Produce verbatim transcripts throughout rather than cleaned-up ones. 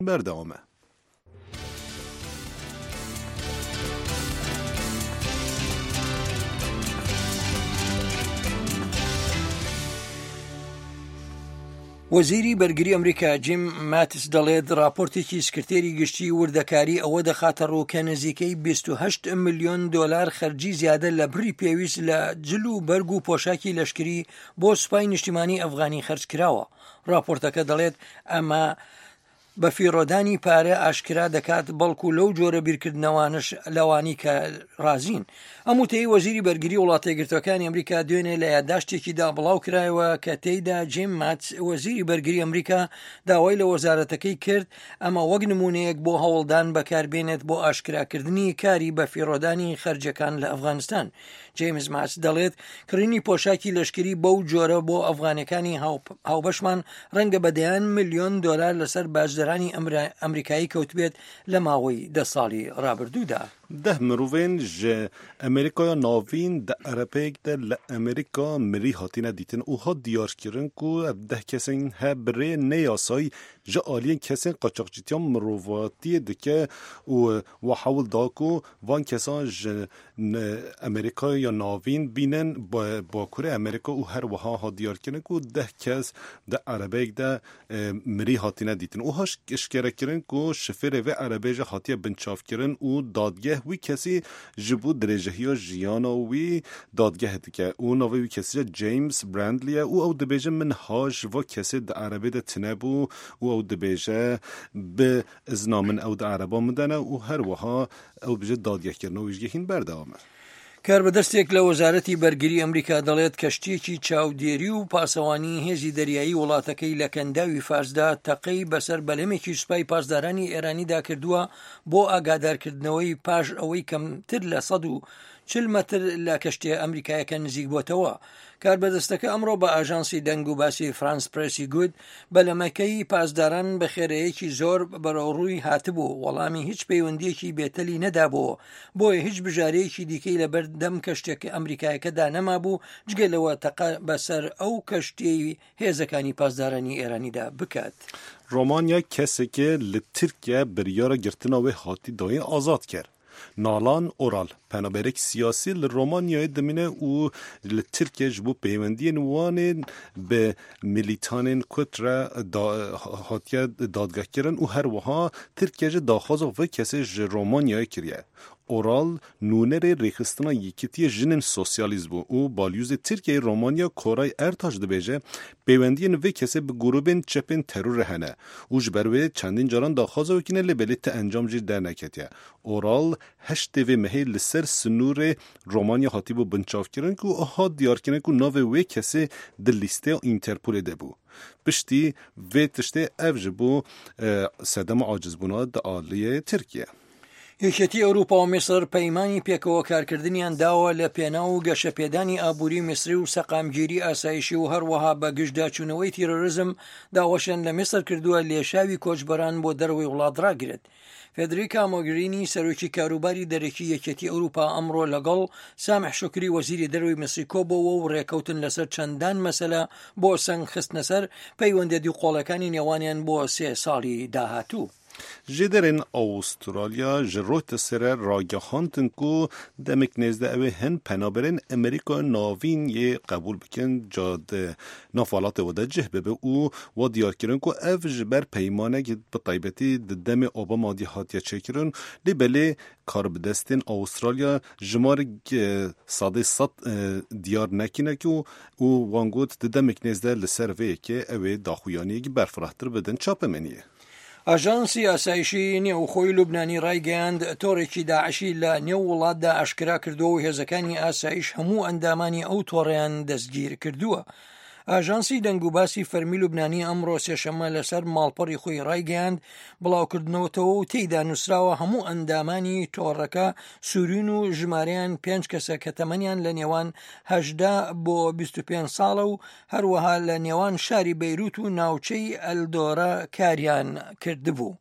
بەردەوامە. وەزیری بەرگری ئەمریکا جیم ماتس دەڵێت راپۆرتێکی سکرتێری گشتی وردەکاری ئەوە دەخاتە ڕوو کە نزیکەی بیست و هەشت ملیۆن دۆلار خەرجی زیادە لە بڕی پێویست لە جل و بەرگ و پۆشاکی لەشکری بۆ سوپای نیشتیمانی ئەفغانی خەرج کراوە. راپۆرتەکە دەڵێت ئەمە بە فیڕۆدانی پارە ئاشکرا دەکات، بەڵکو لەو جۆرە بیرکردنەوانش لەوانی کە رازین. ئەم وتەی وەزیری بەرگری وڵاتە یەکگرتووەکانی ئەمریکا دوێنێ لە یادداشتێکیدا بڵاو کرایەوە کە تێیدا جیم ماتس وەزیری بەرگری ئەمریکا داوای لە وەزارەتەکەی کرد ئەمە وەک نمونەیەک بۆ هەوڵدان بەکاربێنێت بۆ ئاشکراکردنی کاری بە فیڕۆدانی خەرجەکان لە ئەفغانستان. جیمز ماتس دەڵێت کڕینی پۆشاکی لەشکری بەو جۆرە بۆ ئەفغانەکانی هاوبەشمان ڕەنگە بەدەیان ملیۆن دۆلار لەسەر باشدەرانی ئەمریکایی کەوتبێت لە ماوەی دە ساڵی ڕابردوودا. ده مروفین جه امریکا ناوین ده عربیک ده لامریکا مری هاتینه دیتن او ها دیار کرن کو ده کسین ها بره نیاسای جه آلین کسین قاچاقچیتیان مروفاتی دکه و و حول داکو وان کسان جه امریکا یا ناوین بینن با با کره امریکا او هر وها ها دیار کرن کو ده کس ده عربیک ده مری هاتینه دیتن او هاش اشکره کرن کو شفر و عربی جه هاتیه بنچاف کرن او دادگه وی کسی جبو درجهی جیانا وی دادگه دیگه او نوی وی کسی جیمز برندلیه او او دبیجه من هاش و کسی د عربی د تنبو او او دبیجه به ازنامن او د عربا مدنه او هر وها او بجه دادگه کرنه و ویجگهین بردامه. کاربەدەستێک لە وەزارەتی بەرگری ئەمریکا دەڵێت کەشتێکی چاودێری و پاسەوانی هێزی دەریایی وڵاتەکەی لە کەنداوی فارسدا تەقەی بەسەر بەلەمێکی سوپای پاسدارانی ئێرانیدا کردووە بۆ ئاگادارکردنەوەی پاش ئەوەی کەمتر لە سەد و چل مەتر لە کەشتێ ئەمریکایەکە نزیک بۆتەوە. کاربەدەستەکە ئەمڕۆ بە ئاژانسی دەنگ و باسی فرانس پرێسی گوت بەلەمەکەی پاسداران بە خێرەیەکی زۆر بەڕێوەڕووی هاتبوو، وەڵامی هیچ پەیوەندیەکی بێتەلی نەدابوو، بۆیە هیچ بژارەیەکی دیکەی لەبەر دەم کەشتێک ئەمریکایەکەدا نەمابوو جگەلەوە تەقە بەسەر ئەو کەشتەی هێزەکانی پاسدارانی ئێرانیدا بکات. رومانیا کسی که لترکیه بریار گرتنا و هاتی دای آزاد کرد. نالان اورال پنابرک سیاسی لرومانیای دمینه او لترکیه جبو پیوندی نوان به ملیتان کتر دا هاتیه دادگاه کرن او هر وها ترکیه داخواز و کسی رومانیای کریه. اورال نونر ریخستنا یکیتی جنن سوسیالیزم او بالیوز ترکیه رومانیا کورای ارتاج دبیجه پیوندی نوی کسی به گروبین چپین ترور هنه او جبروی چندین جاران داخواز وکینه لبلیت انجام جیر در نکتیه. اورال هشت و مهی لسر سنور رومانیا هاتی بو بنچاف کرن که آها دیار کنه که ناو وی کسی دل لیسته اینترپول ده بو. پشتی وی تشته افج بو سدم عاجز بونا دا آلیه ترکیه. یەکێتی ئەوروپا و میسر پەیمانی پێکەوە کارکردنیان داوە لە پێناو و گەشەپێدانی ئابووری میسری و سەقامگیری ئاسایشی و هەروەها بە گشتداچوونەوەی تیرۆریزم داوەشیان لە میسر کردووە لێشاوی کۆچبەران بۆ دەروی وڵات ڕاگرێت. فێدریکا مۆگرینی سەرۆکی کاروباری دەرەکی یەکێتی ئەوروپا ئەمڕۆ لەگەڵ سامح شوکری وەزیری دەروی میسری کۆبەوە و ڕێکەوتن لەسەر چەندان مەسەلە بۆ سەنگ خستنە سەر پەیوەندە دووقۆڵەکانی نێوانیان بۆ سێ ساڵی داهاتوو. جدرن استرالیا جروت سر راگهانتن کو دمک نزده اوه هن پنابرن امریکا ناوین یه قبول بکن جاد نافالات و ده جه ببه او و دیار کرن کو اف جبر پیمانه که بطایبتی دم اوباما دی هاتیه چکرن لی بله کار بدستین استرالیا جمار ساده صد دیار نکنه که او وانگوت دمک نزده لسر وی که اوه داخویانی که برفراحتر بدن چاپ منیه. ئاژانسی ئاسایشی نێوخۆی لوبنانی ڕایگەیاند تۆڕێکی داعشی لە نێو وڵاتدا ئاشکرا کردووە و هێزەکانی ئاسایش هەموو ئەندامانی ئەو تۆڕیان دەستگیر کردووە. ئاژانسی دەنگ و باسی فەرمی لوبنانی ئەمڕۆ سێشەممە لەسەر ماڵپەڕی خۆی ڕایگەیاند بڵاوکردنەوەتەوە و تێیدا نووسراوە هەموو ئەندامانی تۆڕەکە سوورین و ژمارەیان پێنج کەسە کە تەمەنیان لە نێوان هەژدە بۆ بیست و پێنج ساڵە و هەروەها لە نێوان شاری بەیروت و ناوچەی ئەلدۆرە کاریان کردبوو.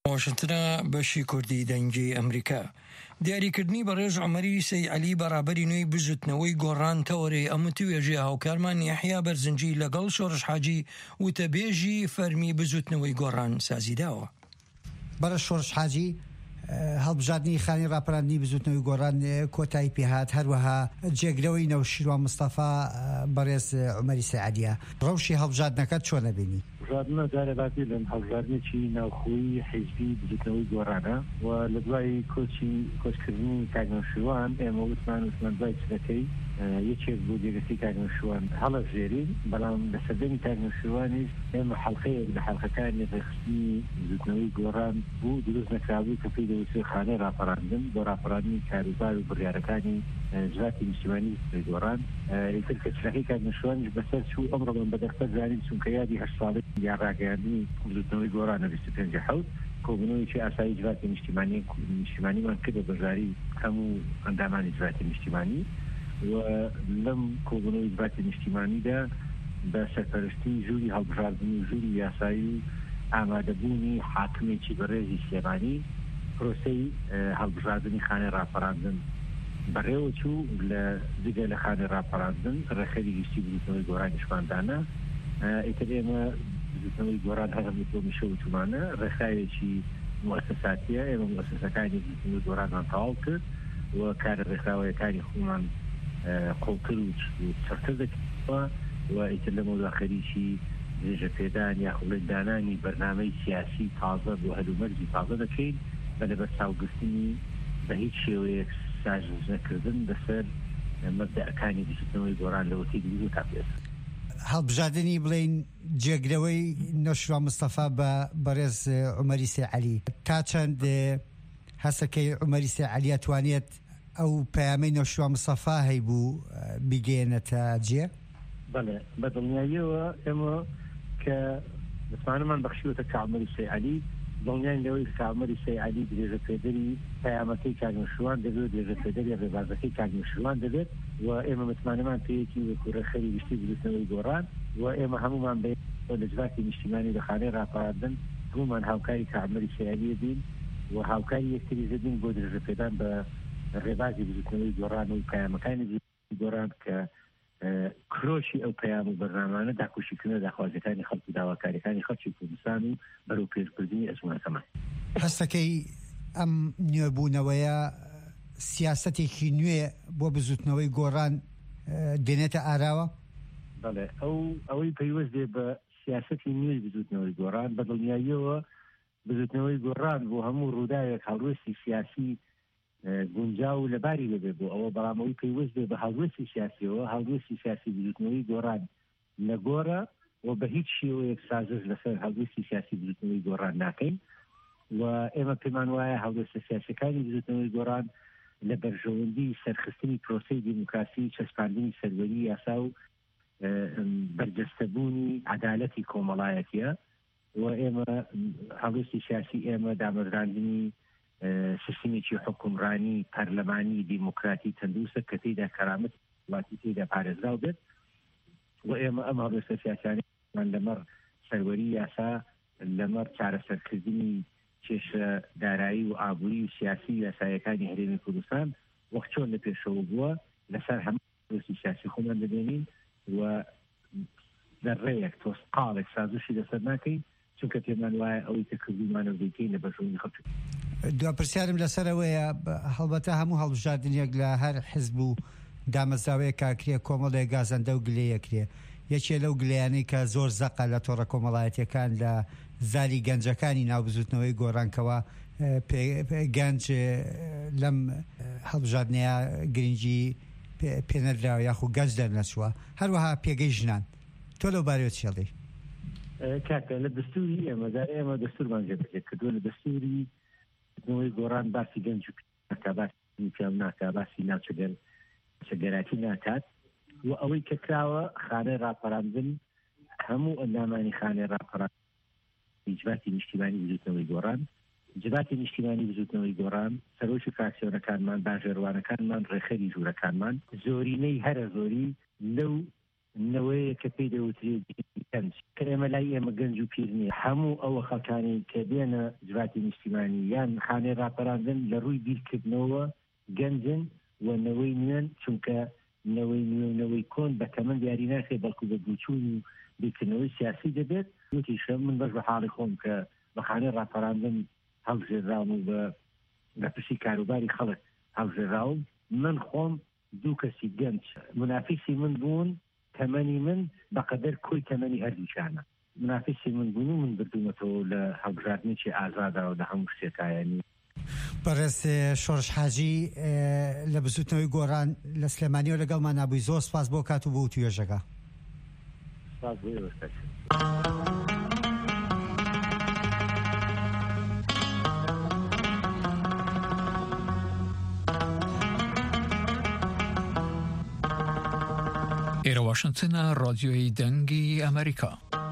واشنتنە بەشی کوردی دەنگی ئەمریکا دیاریکردنی بەڕێژ عومەری سەیعەلی بەڕابەری نوێی بزوتنەوەی گۆڕان تەوەرەی ئەم توێژی هاوکارمان یەحیا بەرزنجی لەگەڵ شۆڕش حاجی وتەبێژی فەرمی بزوتنەوەی گۆڕان سازیداوە. بەرە شۆڕش حاجی هەڵبژاردننی خانی ڕاپەڕاندنی بزوتنەوەی گۆڕان کۆتایی پێهات، هەروەها جێگرەوەی نەوشیروان مستەفا بەڕێز عومەری سەیعەلیە. ڕەوشی هەڵبژاردنەکەت چۆنە بینی؟ هەڵبژاردنە جارێباتی لەم هەڵبژاردنێکی ناوخۆیی حیزبی بزوتنەوەی گۆڕانە و لە دوای کۆچی کۆچکردنی کاگنەوشیروان ئێمە وتمان وتمان دوای چنەکەی یەکێک بۆ دێگەسی کاگنەوشیروان هەڵەژێرین، بەڵام لە سەردەمی کاگنەوشیروانیش ئێمە حەڵقەیەک لە حەڵقەکانی ڕێخستنی بزوتنەوەی گۆڕان بوو دروست نەکرابوو کە پێی دەوترێت خانەی ڕاپەڕاندن بۆ ڕاپەڕاندنی کاروبار و بڕیارەکانی جواتی نیشتیمانی بزوتنەوەی گۆڕان. ئیتر کە چنەکەی کاگنەوشیروانیش بەسەر چوو ئەمڕۆ بەم بەدەختە زانین چونکە یادی هەشت ساڵی یا ڕاگەیاندنی بزوتنەوەی گۆڕانە بیست و پێنج حەوت کۆبوونەوەیکی ئاسایی جواتی نیشتیمانی نیشتیمانیمان کردە بەژاری هەموو ئەندامانی جواتی نیشتیمانی و لەم کۆبوونەوەی جواتی نیشتیمانیدا بە سەرپەرشتی ژووری هەڵبژاردننی و ژووری یاسایی و ئامادەبوونی حاکمێکی بەڕێزی سلێمانی پرۆسەی هەڵبژاردننی خانەی ڕاپەڕاندن بەڕێوە چوو لە جگە لە خانەی ڕاپەڕاندن ڕێخەری گشتی بزوتنەوەی گۆڕانی شماندانە. ئیتر ئێمە بزوتنەوەی گۆڕان هەرمی تۆ میشە وتمانە ڕێخاوێکی موەسساتیە، ئێمە موەسسەکانی بزوتنەوەی گۆڕانمان تەواو کرد و کارە ڕێکخراوەیەکانی خۆمان قوڵتر و چڕتر دەکردەوە و ئیتر لە مەوضوع خەریکی درێژە پێدان یا خوڵێندانانی بەرنامەی سیاسی تازە بۆ هەلومەرجی تازە دەکەین بە لەبەر چاوگرتنی بە هیچ شێوەیەک ساژ نەکردن لەسەر مەبدەئەکانی بزوتنەوەی گۆڕان لەوەتی دوو تا پێ. هەڵبژاردننی بڵین جێگرەوەی نەوشیروان مستەفا بە بەڕێز عومەری سەیعەلی تا چەند هەسەکەی عومەری سەیعەلی توانێت ئەو پەیامەی نەوشیروان مستەفا هەیبوو بیگەێنێتە جێ؟ بەڵێ بە دڵنیاییەوە ئێمە کە دەتوانمان بەخشیوەتە کە عومەری سەیعەلی دڵنیان لەوەی کە عومەری سەیعەلی درێژە پێدەری پەیامەکەی کاگنەوشیروان دەبێت، درێژە پێدەری ڕێبازەکەی کاگنەوشیروان دەبێت و ئێمە متمانەمان پێیەکی وەکو ڕێخەری گشتی بزوتنەوەی گۆڕان و ئێمە هەمومان بە لە جواتی نیشتیمانی لە خانەی ڕاپەڕاندن هەمومان هاوکاری کە عومەری سەیعەلی بین و هاوکاری یەکتری دەبین بۆ درێژە پێدان بە ڕێبازی بزوتنەوەی گۆڕان و پەیامەکانی بزوتنەوەی گۆڕان کە کرۆشی ئەو پەیام و بەرنامانە داکۆشیکردنە داخوازەکانی خەڵک و داواکاریەکانی خەڵکی کوردستان و بەرەو پێشبردننی ئەزمونەکەمان. هەستەکەی ئەم نوێبوونەوەیە سیاسەتێکی نوێ بۆ بزوتنەوەی گۆڕان دێنێتە ئاراوە؟ بەڵێ ئەو ئەوەی پەیوەست دێ بە سیاسەتی نوێی بزوتنەوەی گۆڕان بە دڵنیاییەوە بزوتنەوەی گۆڕان بۆ هەموو ڕووداوێک هەڵوێستی سیاسی گونجاو لەباری دەبێت بۆ ئەوە بەڵامەوەی پەیوەست دێ بە هەڵوێستی سیاسیەوە هەڵوێستی سیاسی بزوتنەوەی گۆڕان لە گۆڕە و بە هیچ شێوەیەک سازش لەسەر هەڵوێستی سیاسی بزوتنەوەی گۆڕان ناکەین و ئێمە پێمان وایە هەڵوێستە سیاسەکانی بزوتنەوەی گۆڕان لە بەرژەوەندی سەرخستنی پرۆسەی دیموکراسی، چەسپاندنی سەروەری یاسا و بەرجەستەبوونی عەدالەتی کۆمەڵایەتیە و ئێمە هەڵوێستی سیاسی ئێمە دامەزراندنی سیستەمێکی حکومڕانی پەرلەمانی دیموکراتی تەندروستە کە تێیدا کەرامەت وڵاتی تێیدا پارێزراو بێت و ئێمە ئەم هەڵوێستە سیاسیانەمان لەمەڕ سەروەری یاسا لەمەڕ چارەسەرکردنی کێشە دارایی و ئابووری و سیاسی یاسایەکانی هەرێمی کوردستان وەک چۆن لە پێشەوە بووە لەسەر هەموو هەڵوێستی سیاسی خۆمان دەبێنین و دەڕێیەک تۆسقاڵێک سازشی لەسەر ناکەین چونکە پێمان وایە ئەوەی کە کردومانە بێتین لە بەرژەوەندی خەڵک. دو پرسیارم لەسەرەوەیە هەڵبەتە هەموو هەڵبژاردنێک لە هەر حیزب و دامەزراوەیە کاکرێ کۆمەڵێک گازەندە و گلەیەکرێ یەکێ لەو گلەیانەی کە زۆر زەقە لە تۆڕە کۆمەڵایەتیەکان لە زاری گەنجەکانی ناوبزوتنەوەی گۆڕانکەوە گەنج لەم هەڵبژاردنەیە گرنگی پێنەدراوە یاخو گەنج دەرنەچووە هەروەها پێگەی ژنان. تۆ لەو بارەوە چێڵی؟ کاکە لە دەستوری ئێمە ئێمە دەستورمان جێبەجێ کردووە لە دەستوری نەوەی گۆڕان باسی گەنج و باسی پیام ناکە باسی ناوچەگەر چەگەراتی ناکات و ئەوەی کە کراوە خانەی ڕاپەڕاندن هەموو ئەندامانی خانەی ڕاپەڕاندن جواتی نیشتیمانی بزوتنەوەی گۆڕان جواتی نیشتیمانی بزوتنەوەی گۆڕان سەرۆکی فراکسیۆنەکانمان باژێڕوانەکانمان ڕێخەری ژوورەکانمان زۆرینەی هەرە زۆری لەو نەوەیە کە پێی دەوترێت گەنج کە ئێمە لای ئێمە گەنج و پیر نییە هەموو ئەوە خەڵکانی کە بێنە جواتی نیشتیمانی یان خانەی ڕاپەڕاندن لە ڕووی بیرکردنەوە گەنجن و نەوەی نوێن چونکە نەوەی نوێنەوەی کۆن بە تەمەن دیاری ناکرێت بەڵکو بە بچوون و بیرکردنەوەی سیاسی دەبێت وتیشە من بەش بە حاڵی خۆم کە بە خانەی ڕاپەڕاندن هەڵژێراوم و بە لە پشتی کاروباری خەڵک هەڵژێراوم من خۆم دوو کەسی گەنج منافیسی من بوون تەمەنی من بەقەدەر کۆی تەمەنی هەردووچانە منافیسی من بوون و من بردوومەتەوە لە هەڵبژاردنێکی ئازادەوە لە هەموو شتێکایانی بەڕێز شۆڕش حاجی لە بزوتنەوەی گۆڕان لە سلێمانیەوە لەگەڵمان نابووی زۆر سپاس بۆ کات و بۆ توێژەکە سپاس بۆ ئێوە. ئێرە واشنگتنە ڕادیۆی دەنگی ئەمریکا.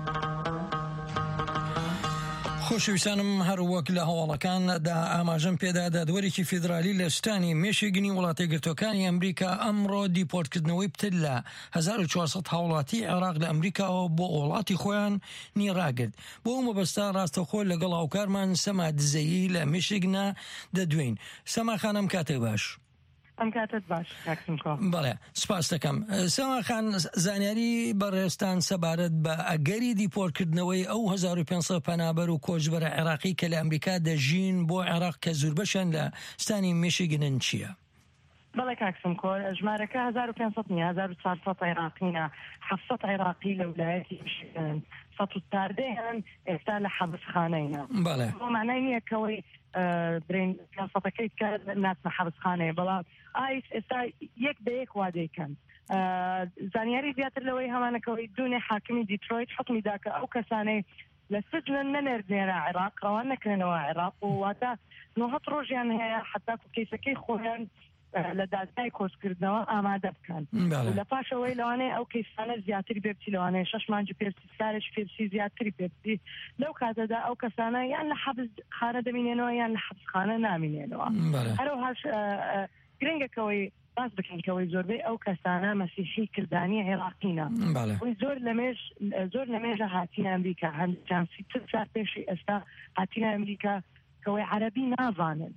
خۆشەویستانم هەروەک لە هەواڵەکاندا ئاماژەم پێدا دادوەرێکی فیدرالی لە شتانی مێشێگنی وڵاتە گرتوەکانی ئەمریکا ئەمڕۆ دیپۆرتکردنەوەی پتر لە هەزار و چوارسەد هاوڵاتی عێراق لە ئەمریکاەوە بۆ وڵاتی خۆیان نیڕاگرت. بۆ ئەو مەبەستا ڕاستەخۆ لەگەڵ هاوکارمان سەما دزەیی لە مێشێگنا دەدوێین. سەما خانم کاتێک باش. ئەم کاتت باش کاکسمکۆ. بەڵێ سپاس دەکەم. سەما خان زانیاری بەڕێستان سەبارەت بە ئەگەری دیپۆرتکردنەوەی ئەو هەزار و پێنجسەد پەنابەر و کۆچبەرە عێراقی کە لە ئەمریکا دەژین بۆ عێراق کە زۆربەشیان لە ستانی مێشیگنن چییە؟ بەڵێ کاکسمکۆ ژمارەکە هەزار و پێنجسەد نیە هەزار و چوارسەد عێراقینە حەفسەد عێراقی لە ویلایەتی میشیگن سەد و چواردەیان ئێستا لە حەبسخانەیە. بەڵێ بۆ معنای نییە کەوەی برین سەدەکەی کە ناچنە حەبسخانەیە بەڵام ئایس ئێستا یەک بە یەک وا دەیکەن. زانیاری زیاتر لەوەی هەمانەکەوەی دوونێ حاکمی دیترۆیت حکمی دا کە ئەو کەسانەی لە سجنن نەنێردنێرە عێراق ڕەوان نەکرێنەوە عێراق و واتە نۆهەت ڕۆژیان هەیە حتا کەیسەکەی خۆیان لە دادگای کۆچکردنەوە ئامادە بکەن لە پاشەوەی لەوانەیە ئەو کەیسانە زیاتری پێبچی لەوانەیە شەش مانگی پێبچی سارێک پێبچی زیاتری پێبچی لەو کاتەدا ئەو کەسانە یان لە حەبسخانە دەمینێنەوە یان لە حەبسخانە نامینێنەوە. هەروەهاش گرنگەکەوەی باس بکەنکەوەی زۆربەی ئەو کەسانە مەسیحی کردانی عێراقینە زۆر لەمێژ زۆر لەمێژە هاتینە ئەمریکا هەندیان سیتر سال پێشی ئێستا هاتینە ئەمریکا کەوەی عەرەبی نازانن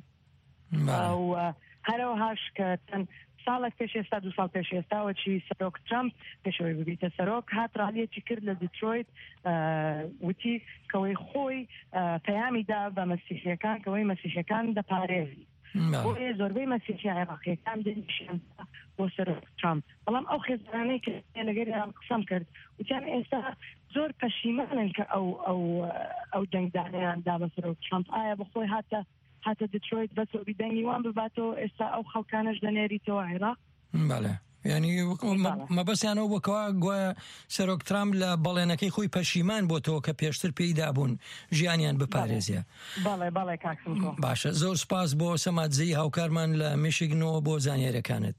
و هەروەهاش کە چەند ساڵێک پێش ئێستا دو ساڵ پێش ئێستاوەچی سەرۆک ترامپ پێشەوەی ببیتە سەرۆک هات ڕالیەکی کرد لە دیترۆیت وتی کەوەی خۆی پەیامی دا بە مەسیحیەکان کەوەی مەسیحیەکان دەپارێزی بۆیە زۆربەی مەسیحی عێراقیەکان دەنیشیان بۆ سەرۆک ترامپ. بەڵام ئەو خێزانەی کە لەگەریان قسەم کرد وتیان ئێستا زۆر پەشیمانن کە ئەو ئەو ئەو دەنگدانیان دا بە سەرۆک ترامپ ئایا بەخۆی هاتە هاتە دیترۆیت بەسەوە بیدەنگی وان بباتەوە ئێستا ئەو خەڵکانەش دەنێریتەوە عێراق. بەڵێ ینی مەبەستیانەوە بۆکەوە گوایە سەرۆک ترامپ لە بەڵێنەکەی خۆی پەشیمان بۆتەوە کە پێشتر پێیدا بوون ژیانیان بپارێزیە. بەڵێ بەڵێ کاکسمکۆ. باشە زۆر سپاس بۆ سەمادزەی هاوکارمان لە میشیگنەوە بۆ زانیاریەکانت.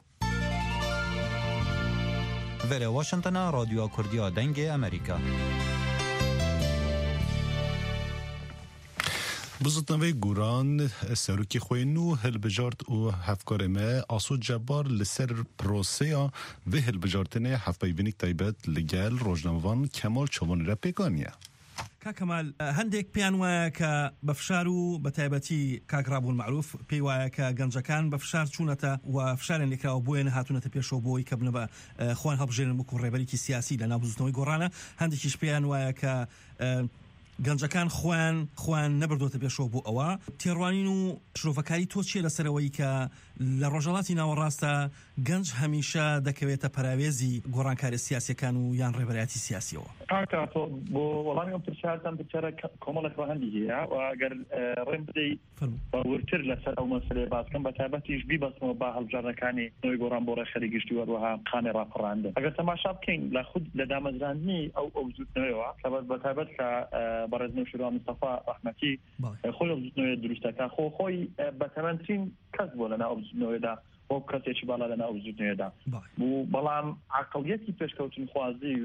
ڤێرە واشنگتنە ڕادیۆ کوردیە دەنگی ئەمریکا. بزرگتنوی گوران سروکی خوی نو هلبجارت و هفکارمه آسود جبار لسر پروسیا و هلبجارتنه هفپای بینیک تایبت لگل روشنموان کمال چوان را پیکانیه. کاکەمال هەندێک پیان وایە کە بەفشار و بە تایبەتی کاکرابوون معروف پێی وایە کە گەنجەکان بەفشار چوونەتە و فشارێن لێکراوە بۆیە نەهاتوونەتە پێشەوە بۆی کە بنە بە خۆیان هەڵبژێنن بکو ڕێبەرێکی سیاسی لە ناو بزوتنەوەی گۆڕانە. هەندێکیش پیان وایە کە گەنجەکان خۆیان خۆیان نەبردوتە پێشەوە بۆ ئەوە. تێڕوانین و شرۆڤەکاری تۆ چیە لەسەرەوەی کە لە ڕۆژهەڵاتی ناوەڕاستە گەنج هەمیشە دەکەوێتە پەراوێزی گۆڕانکاری سیاسیەکان و یان ڕێبەرایەتی سیاسیەوە؟ کاکە بۆ وەڵامی ئەم پرسیارتان بچارە کۆمەڵێک ڕەهەندی هەیە و ئەگەر ڕێم بدەیت ورتر لەسەر ئەو مەسەلەیە باس بکەم بە تایبەتیش بیبەستمەوە با هەڵبژاردنەکانی نەوەی گۆڕان بۆ ڕێخەری گشتی وەروەها خانەی ڕاپەڕاندن. ئەگەر تەماشا بکەین لە خود لە دامەزراندنی ئەو ئەو زوتنەوەیەوە بە تایبەت کە بەڕێزنەوەی شورا مستەفا ڕەحمەتی خۆی ئەو زوتنەوەیە دروستەکە خۆ خۆی بەتەمەنترین کەس بۆ لەناو ئەو زوتنەوەیەدا بۆ کەسێکی باڵا لەناو ئەو زوتنەوەیەدا بوو. بەڵام عەقڵیەتی پێشکەوتن خوازی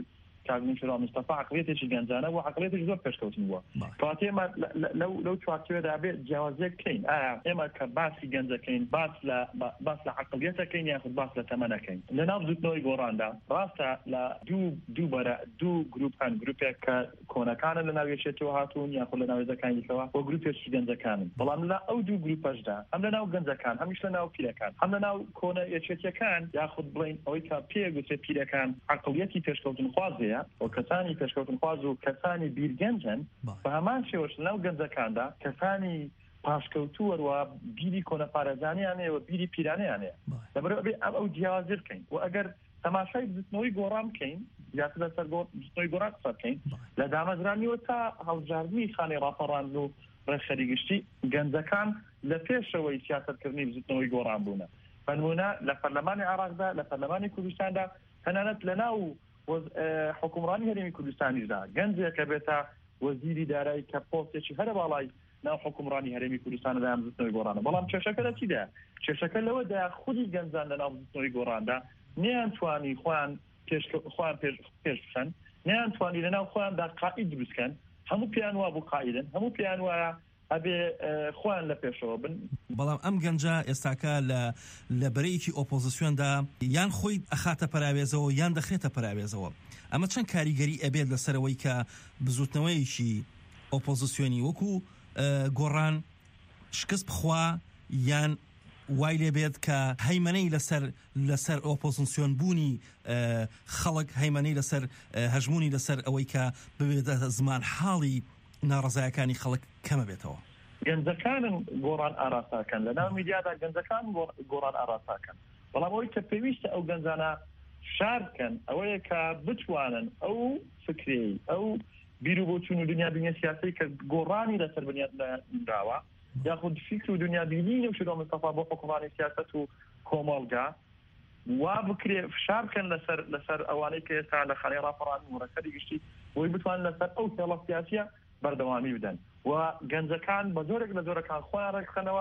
کاگنیشن مستەفا عقلێتێکی گەنجانە و عقلێتێکی زۆر پێشکەوتن بووە کەواتە ئێمە لەو لەو چوارچێوەدا بێت جیاوازیەک بکەین ئایا ئێمە کە باسی گەنجەکەین باس لە باس لە عقلێتەکەین یاخود باس لە تەمەنەکەین لەناو زوتنەوەی گۆڕاندا ڕاستە لە دوو دوو بەرە دوو گروپ هەن گروپێک کە کۆنەکانە لە ناو یەکێتەوە هاتوون یاخود لە ناو هێزەکانیەوە بۆ گروپێکی گەنجەکانن بەڵام لە ئەو دوو گروپەشدا هەم لە ناو گەنجەکان هەمیش لە ناو پیرەکان هەم لە ناو کۆنە یەکێتیەکان یاخود بڵین ئەوەی کە پێگوترێت پیرەکان عقلێتی پێشکەوتن خوازەیە و کەسانی پێشکەوتن خواز و کەسانی بیرگەنجن بە هەمان شێوەش لەناو گەنجەکاندا کەسانی پاشکەوتووە و بیری کۆنەپارێزانیانەیە و بیری پیرانەیانەیە لەبەرەوە بێ ئەم ئەو جیاوازی بکەین و ئەگەر تەماشای بزنەوەی گۆڕان بکەین یاخود لەسەر بزنەوەی گۆڕان قسە بکەین لە دامەزرانیەوە تا هەڵبژاردنی خانەی ڕاپەڕاندن و ڕێکخەریگشتی گەنجەکان لە پێشەوەی سیاسەتکردنی بزنەوەی گۆڕان بوونە بەنمونە لە پەرلەمانی عێراقدا لە پەرلەمانی کوردستاندا تەنانەت لەناو حکومڕانی هەرێمی کوردستانیشدا گەنجێکە بێتە وەزیری دارایی کە پۆستێکی هەرە باڵای ناو حکومڕانی هەرێمی کوردستاندا ئەم بزنەوەی گۆڕانە بەڵام کێشەکە لە چیدا کێشەکە لەوەدا خودی گەنجان لەناو بزنەوەی گۆڕاندا نەیانتوانی خۆیان خۆیان پێش بخەن نەیانتوانی لەناو خۆیاندا قائید دروستکەن هەموو پێیان وا بوو قائیدن هەموو پێیان وایە ئەبێ خۆیان لە پێشەوە بن بەڵام ئەم گەنجە ئێستاکە لە لە بەرەیەکی ئۆپۆزیسیۆندا یان خۆی ئەخاتە پەراوێزەوە یان دەخرێتە پەراوێزەوە ئەمە چەند کاریگەری ئەبێت لەسەرەوەی کە بزوتنەوەیکی ئۆپۆزیسیۆنی وەکو گۆڕان شکست بخوا یان وای لێبێت کە هەیمەنەی لەسەر لەسەر ئۆپۆزیسیۆن بوونی خەڵک هەیمەنەی لەسەر هەژمونی لەسەر ئەوەی کە ببێتە زمان حاڵی ناڕزایەکانی خەڵک کەمە بێتەوە گەنجەکانن گۆڕان ئاراساکەن لە ناو میدیادا گەنجەکان گۆڕان ئاراساکەن بەڵام ئەوەی کە پێویستە ئەو گەنجانە شارکەن ئەوەیە کە بتوانن ئەو فکری ئەو بیر و بۆچوون و دنیا بینیە سیاسی کە گۆڕانی لەسەر بنیادراوە یاخود فکر و دنیا بینی و شروع مستەفا بۆ حکومڕانی سیاست و کۆمەڵگا وا بکرێ فشار بکەن لەسەر لەسەر ئەوانەی کە ئێستا لە خانەی ڕاپەڕاندن و ڕێکخەریگشتی بۆی بتوانن لەسەر ئەو هێڵە سیاسیە بەردەوامی بدەن و گەنجەکان بە زۆرێک لە زۆرەکان خۆیان ڕێکخەنەوە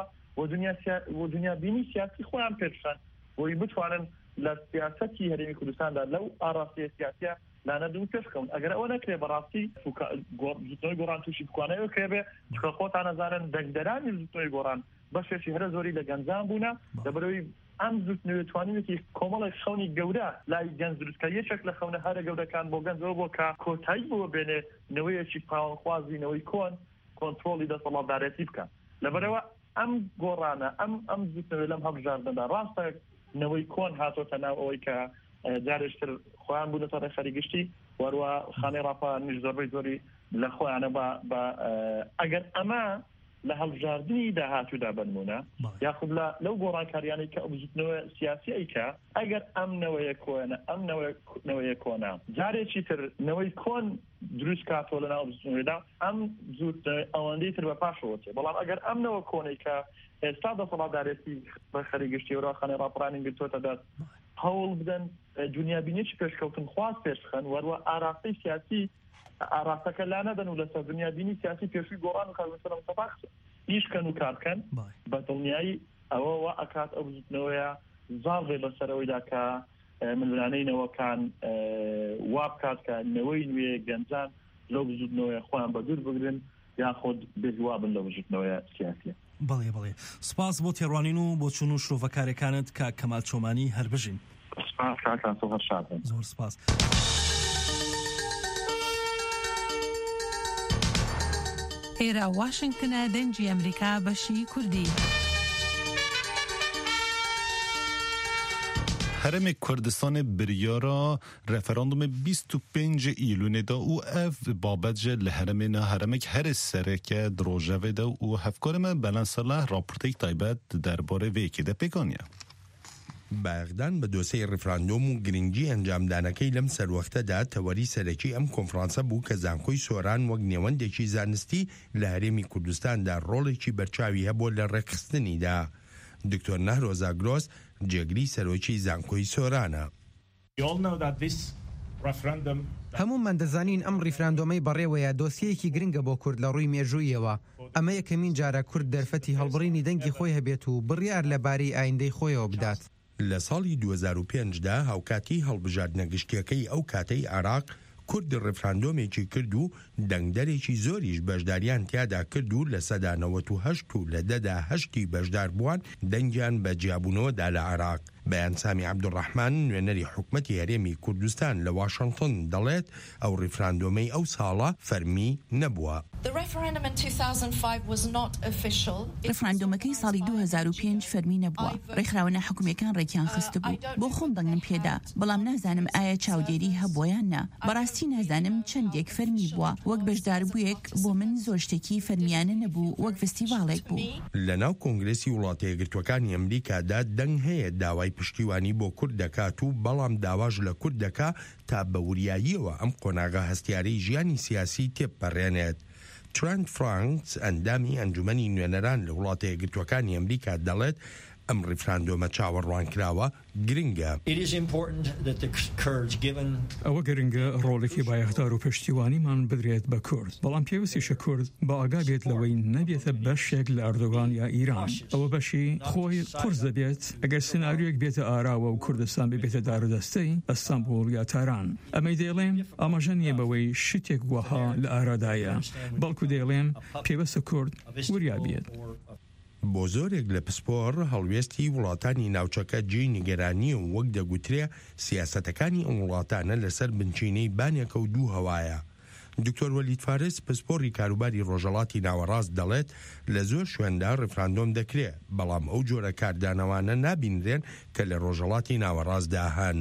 و دنیا بینی سیاسی خۆیان پێشخەن بۆی بتوانن لە سیاسەتی هەرێمی کوردستاندا لەو ئاراستەیە سیاسیە لانە دوو پێشکەون ئەگەر ئەوە نەکرێ بەڕاستی زوتنەوەی گۆڕان تووشی بکوانەوە کێبێ چکە خۆتان نەزانن دەنگدەرانی زوتنەوەی گۆڕان بەشێکی هەرە زۆری لە گەنجان بوونە لەبەرەوەی ئەم زوتنەوەی توانیوێتی کۆمەڵی خەونی گەورە لای گەنج دروستکە یەکێک لە خەونە هەرە گەورەکان بۆ گەنجەوە بۆ کە کۆتایی بۆ بێنێ نەوەیەکی پاوەخوازینەوەی کۆن کۆنتڕۆڵی دەسەڵاتدارەتی بکە لەبەرەوە ئەم گۆڕانە ئەم ئەم زوتنەوەی لەم هەڵبژاردندا ڕاستە نەوەی کۆن هاتۆتە ناو ئەوەی کە جارشتر خۆیان بوونەتە ڕێکخەریگشتی وەروە خانەی ڕاپەڕاندنیش زۆربەی زۆری لە خۆیانە بە ئەگەر ئەمە لە هەڵبژاردننی داهاتوودا بنمونە یاخود لەو گۆڕانکاریانەی کە ئەوزوتنەوە سیاسی ئەیکە ئەگەر ئەم نەوەیە کۆنە ئەم نەوەیە کۆنا جارێکی تر نەوەی کۆن دروست کاتەوە لە ناو بزوتنەوەیدا ئەم زوتنەوەی ئەوەندەی تر بە پاشەوەچێ بەڵام ئەگەر ئەم نەوە کۆنەی کە ئێستا دەسەڵاتدارێتی ڕێکخەریگشتی وەرە خانەی ڕاپەڕاندن گرتووەتە دەست هەوڵ بدەن دنیا بینیی پێشکەوتن خواز پێشخەن وەروە ئاراستەی سیاسی ئاراستەکە لا نەدەن و لەسەر دنیا بینی سیاسی پێشووی گۆڕان و کارمەسەر مستەفا ئیشکەن و کارکەن بە دڵنیایی ئەوە وا ئەکات ئەو بزوتنەوەیە زاڵێ بەسەرەوەیدا کە ملوانەینەوەکان وا بکات کە نەوەی نوێ گەنجان لەو بزوتنەوەیە خۆیان بە دوور بگرن یاخود بێزوا بن لە بزوتنەوەیە سیاسیە بەڵێ بەڵێ سپاس بۆ تێڕوانین و بۆ چون و شرۆڤەکارەکانت کە کەمال چۆمانی هەر بژین سپاس کاکان هەر شادن زۆر سپاس ئێرە واشنگتنە دەنگی ئەمریکا بەشی کوردی هەرێمی کوردستان بریارا رفراندوم بیست و پنج ئیلونێ دا و ev بابەتجە لە هەرێمێنە هەرێمێک هەرێ سەرەکە درۆژەوێ دا و هەفکارمە بەلەنسەلا راپۆرتێک تایبەت دەربارەی وەیەکێدا پێکانیە. باغدان بە دۆسەی ڕفراندۆم و گرنگی ئەنجامدانەکەی لەم سەروەختەدا تەوەری سەرەکی ئەم کۆنفرانسە بوو کە زانکۆی سۆران وەک نێوەندێکی زانستی لە هەرێمی کوردستاندا ڕۆڵێکی بەرچاوی هەبوو لە ڕێکخستنیدا. دکتۆر نەهرۆزا گرۆس جێگری سەرۆکی زانکۆی سۆرانە. هەموومان دەزانین ئەم ڕیفراندۆمەی بەڕێوەیە دۆسیەکی گرنگە بۆ کورد لە ڕووی مێژوویەوە. ئەمە یەکەمین جارە کورد دەرفەتی هەڵبڕینی دەنگی خۆی هەبێت و بڕیار لەبارەی ئایندەی خۆیەوە بدات. لە ساڵی دوو هەزار و پێنجدا هاوکاتی هەڵبژاردنە گشتیەکەی ئەو کاتەی عێراق کورد ڕێفراندۆمێکی کرد و دەنگدەرێکی زۆریش بەشداریان تیادا کرد و لە سەدا نەوەت و هەشت و لە دەدا هەشتی بەشدار بووان دەنگیان بە جیابوونەوەدا لە عێراق. بەیان سامی عەبدوڕەحمان نوێنەری حکومەتی هەرێمی کوردستان لە واشنگتن دەڵێت ئەو ڕێفراندۆمەی ئەو ساڵە فەرمی نەبووە. ڕێفراندۆمەکەی ساڵی دوو هەزار و پێنج فەرمی نەبووە. ڕێکخراوە حکوومیەکان ڕێکیان خست بوو. بۆ خۆم دەنگم پێدا، بەڵام نازانم ئایا چاودێری هەبوویان نا. بەڕاستی نازانم چەندێک فەرمی بووە. وەک بەشداربوویەک بۆ من زۆر شتێکی فەرمیانە نەبوو، وەک فستیڤاڵێک بوو. لەناو کۆنگرێسی وڵاتە یەکگرتووەکانی ئەمریکادا دەنگ هەیە داوای پشتیوانی بۆ کورد دەکات و بەڵام داواژ لە کورد دەکا تا بە وریاییەوە ئەم قۆناغا هەستیارەی ژیانی سیاسی تێپەڕێنێت. ترانت فرانکس ئەندامی ئەنجومەنی نوێنەران لە وڵاتە یەکگرتووەکانی ئەمریکا دەڵێت ئەم ڕێفراندۆمە چاوەڕوانکراوە گرنگە. ئەوە گرنگە ڕۆڵێکی بایەختار و پشتیوانیمان بدرێت بە کورد، بەڵام پێویستیشە کورد بە ئاگا بێت لەوەی نەبێتە بەشێک لە ئەردۆغان یا ئیران. ئەوە بەشی خۆی قورس دەبێت ئەگەر سناریۆیەک بێتە ئاراوە و کوردستان ببێتە دارودەستەی ئەستانبوڵ یا تاران. ئەمەی دەڵێم ئاماژە نییە بەوەی شتێک وەها لە ئارادایە، بەڵکو دەڵێم پێوەستە کورد وریا بێت. بۆ زۆرێک لە پسپۆر هەڵوێستی وڵاتانی ناوچەکە جێی نیگەرانی و وەک دەگوترێ سیاسەتەکانی ئەم وڵاتانە لەسەر بنچینەی بانێکە و دوو هەوایە. دکتۆر وەلید فارس پسپۆڕی کاروباری ڕۆژهەڵاتی ناوەڕاست دەڵێت لە زۆر شوێندا ڕێفراندۆم دەکرێت، بەڵام ئەو جۆرە کاردانەوانە نابینرێن کە لە ڕۆژهەڵاتی ناوەڕاستدا هەن.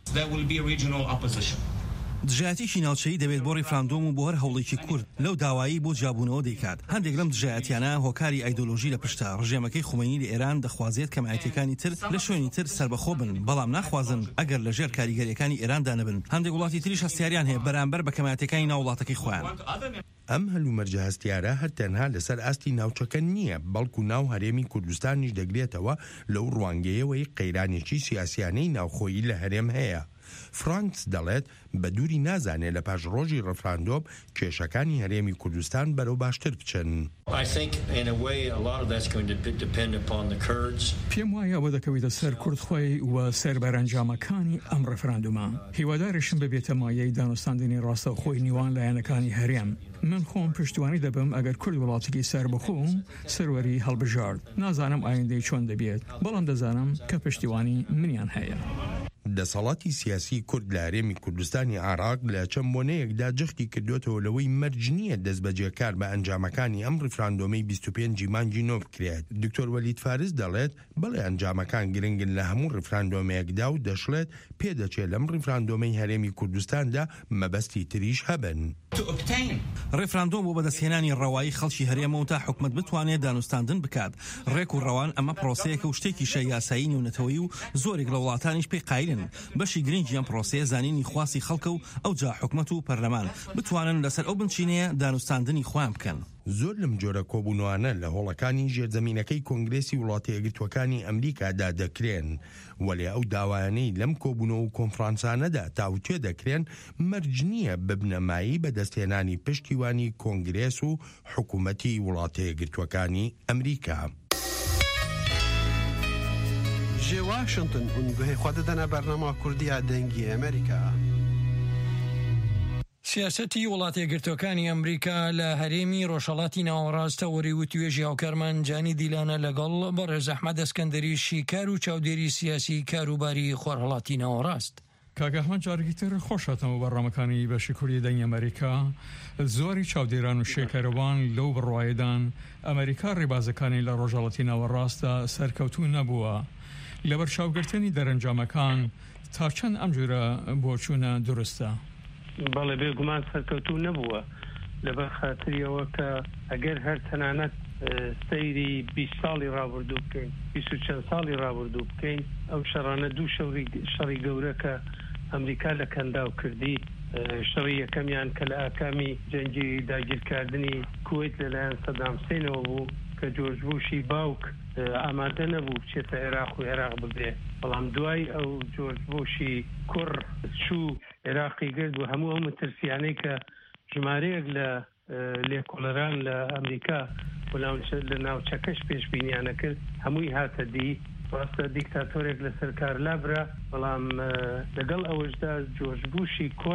دژایەتێکی ناوچەیی دەبێت بۆ ڕێفراندۆم و بۆ هەر هەوڵێکی کورد لەو داوایی بۆ جیابوونەوە دەیکات. هەندێک لەم دژایەتیانە هۆکاری ئایدۆلۆژی لە پشتە ڕژێمەکەی خومینی لە ئێران دەخوازێت کە مایەتەکانی تر لە شوێنی تر سربەخۆ بن، بەڵام ناخوازن ئەگەر لە ژێر کاریگەریەکانی ئێراندا نەبن. هەندێک وڵاتی تریش هەستیاریان هەیە بەرامبەر بە کەمایەتەکانی ناو وڵاتەکەی خۆیان. ئەم هەلومەرجە هەستیارە هەر تەنها لەسەر ئاستی ناوچەکە نییە، بەڵکو ناو هەرێمی کوردستانیش دەگرێتەوە لەو ڕوانگەیەوەی قەیرانێکی سیاسیانەی ناوخۆیی لە هەرێم هەیە. فرانکس دەڵێت بە دووری نازانێت لە پاش ڕۆژی ڕێفراندۆم کێشەکانی هەرێمی کوردستان بەرەو باشتر بچن. پێم وایە ئەوە دەکەوێتە سەر کوردخۆی و سەر بەرەنجامەکانی ئەم ڕێفراندۆمە. هیوادارشم ببێتە مایەی دانوستاندنی ڕاستەوخۆی نیوان لایەنەکانی هەرێم. من خۆم پشتیوانی دەبم ئەگەر کورد وڵاتێکی سەربەخۆم سەروەری هەڵبژارد. نازانم ئایندەی چۆن دەبێت، بەڵام دەزانم کە پشتیوانی منیان هەیە. دەسەڵاتی سیاسی کورد لە هەرێمی کوردستانی عێراق لە چەند بۆنەیەکدا جەختی کردوێتەوە لەوەی مەرج نییە دەست بەجێکار بە ئەنجامەکانی ئەم ڕێفراندۆمەی بیست و پێنجی مانگی نۆ بکرێت. دکتۆر وەلید فارس دەڵێت بەڵێ ئەنجامەکان گرنگن لە هەموو ڕێفراندۆمەیەکدا و دەشڵێت پێدەچێت لەم ڕێفراندۆمەی هەرێمی کوردستاندا مەبەستی تریش هەبن. ڕێفراندۆم بۆ بەدەستهێنانی ڕەوایی خەڵکی هەرێمەوە تا حکومت بتوانێت دانوستاندن بکات. ڕێک و ڕەوان ئەمە پرۆسەیەکە و شتێکی شە یاسایی نێونەتەوەی و زۆرێک لە وڵاتانیش پێی قایلن. بەشی گرنگی ئەم پرۆسەیە زانینی خواسی خەڵکە و ئەو جا حکومەت و پەرلەمان بتوانن لەسەر ئەو بنچینەیە دانوستاندنی خۆیان بکەن. زۆر لەم جۆرە کۆبوونەوانە لە هۆڵەکانی ژێرزەمینەکەی کۆنگرێسی وڵاتە یەکگرتووەکانی ئەمریکادا دەکرێن، وەلێ ئەو داوایانەی لەم کۆبوونەوە و کۆنفرانسانەدا تاوتێ دەکرێن مەرج نییە ببنەمایی بەدەستهێنانی پشتیوانی کۆنگرێس و حکوومەتی وڵاتە یەکگرتووەکانی ئەمریکا. جێ واشنگتن هون گوهی خوا دەدەنە بەرنامە کوردیە دەنگی ئەمریکا. سیاسەتی وڵاتە یەکگرتووەکانی ئەمریکا لە هەرێمی ڕۆژهەڵاتی ناوەڕاستە وەری و توێژی هاوکارمان جانی دیلانە لەگەڵ بەڕێز ئەحمەد ئەسکەندەری شیکار و چاودێری سیاسی کاروباری خۆرهەڵاتی ناوەڕاست. کاگەهمان جارێکی تر خۆشاتەوە بەڕامەکانی بەشی کوردی دەنگی ئەمریکا. زۆری چاودێران و شێکەرەوان لەو بڕوایدان ئەمریکا ڕێبازەکانی لە ڕۆژهەڵاتی ناوەڕاستە سەرکەوتوو نەبووە. لەبەر چاوگرتنی دەرەنجامەکان تا چەند ئەم جۆرە بۆچوونە دروستە؟ بەڵێ بێگومان سەرکەوتوو نەبووە، لەبەر خاتریەوە کە ئەگەر هەر تەنانەت سەیری بیست ساڵی ڕابردوو بکەین، بیست و چەند ساڵی ڕابردوو بکەین، ئەو شەڕانە دوو شەڕی گەورە کە ئەمریکا لە کەنداو کردی، شەڕی یەکەمیان کە لە ئاکامی جەنگی داگیرکردنی کوێت لەلایەن سەدام حوسێنەوە بوو کە جۆرج بوشی باوک ئامادە نەبوو بچێتە عێراق و عێراق ببێ، بەڵام دوای ئەو جۆرج بوشی کوڕ چوو عێراقی گرت و هەموو ئەو مەترسیانەی کە ژمارەیەک لە لێکۆڵەران لە ئەمریکا لە ناوچەکەش پێشبینیانە کرد هەمووی هاتە دی. ڕاستە دیکتاتۆرێک لە سەرکار لابرا، بەڵام لەگەڵ ئەوەشدا جۆرج بوشی کوڕ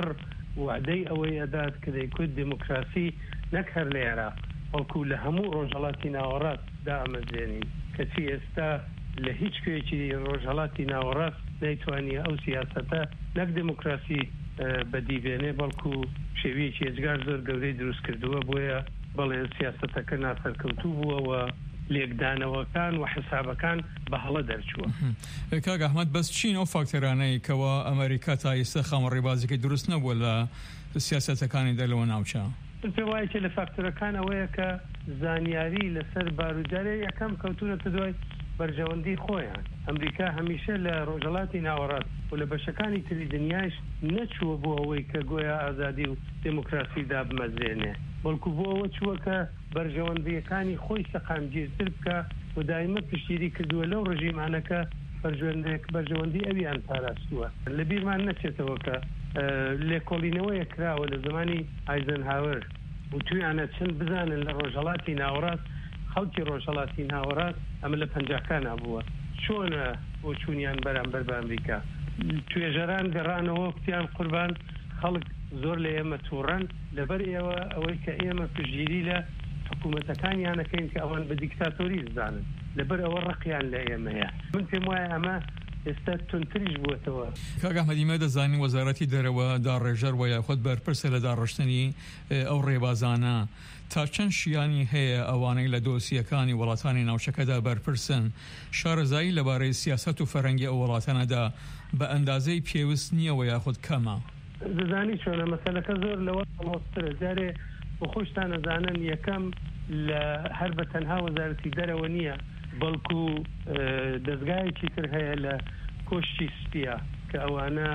وعدەی ئەوەی ئەدات کە دەیکوت دموکراسی نەک هەر لە عێراق بەڵکو لە هەموو ڕۆژهەڵاتی ناوەڕاست دامەزێنین کەچی ئێستا لە هیچ کوێکی ڕۆژهەڵاتی ناوەڕاست نەیتوانیە ئەو سیاسەتە نەک دموکراسی بەدیبێنێ بەڵکو شێوەیەکی ئێجگار زۆر گەورەی دروست کردووە بۆیە بەڵێ سیاسەتەکە ناسەرکەوتوو بووەوە لێکدانەوەکان و حسابەکان بە هەڵە دەرچووە. کاک ئەحمەد بەس چین ئەو فاکتەرانەی کەەوە ئەمریکا تا ئێستا خەمەڕێبازیەکەی دروست نەبووە لە سیاسەتەکانی دەرەوە ناوچە. پێ وایە کە لە فاکتۆرەکان ئەوەیە کە زانیاری لەسەر بارودارێ یەکەم کەوتونەتە دوای بەرژەوەندی خۆیان. ئەمریکا هەمیشە لە ڕۆژهەڵاتی ناوەڕاست و لە بەشەکانی تری دنیاش نەچووە بۆ ئەوەی کە گویا ئازادی و دموکراسی دابمەزێنێ بەڵکو بۆ ئەوە چووە کە بەرژەوەندیەکانی خۆی سەقامگیرتر بکە و دایمە پشتیری کردووە لەو ڕژیمانەکە بەرژەوەندی ئەویان پاراستووە. لە بیرمان نەچێتەوە کە لێکۆڵینەوەیە کراوە لە زمانی ئایزنهاور و تویانە چەند بزانن لە ڕۆژهەڵاتی ناوەڕاست خەڵکی ڕۆژهەڵاتی ناوەڕاست ئەمە لە پەنجاکانە بووە چۆنە بۆ چوونیان بەرامبەر بە ئەمریکا توێژەران گەڕانەوە کوتیان قوربان خەڵک زۆر لە ئێمە تووڕەن لەبەر ئێوە ئەوەی کە ئێمە پشگیری لە حکوومەتەکانیانەکەین کە ئەوان بە دیکتاتۆری زانن لەبەر ئەوە ڕقیان لە ئێمەیە. من پێم وایە ئەمە ئێستا تونتریش بووەتەوە. کاک ئەحمەدیمە دەزانی وەزارەتی دەرەوە داڕێژەرەوە یاخود بەرپرسە لە داڕشتنی ئەو ڕێبازانە تا چەند شیانی هەیە ئەوانەی لە دۆسیەکانی وڵاتانی ناوچەکەدا بەرپرسن شارەزایی لەبارەی سیاست و فەرەنگی ئەو وڵاتانەدا بە ئەندازەی پێویست نییەوە یاخود کەمە. دەزانی چۆنە مەسەلەکە زۆر لەوە مۆسترە جارێ بۆ خۆشتان نەزانن یەکەم لە هەر بە تەنها وەزارەتی دەرەوە نییە بەڵکو دەستگایەکی تر هەیە لە کۆشتی سپیە کە ئەوانە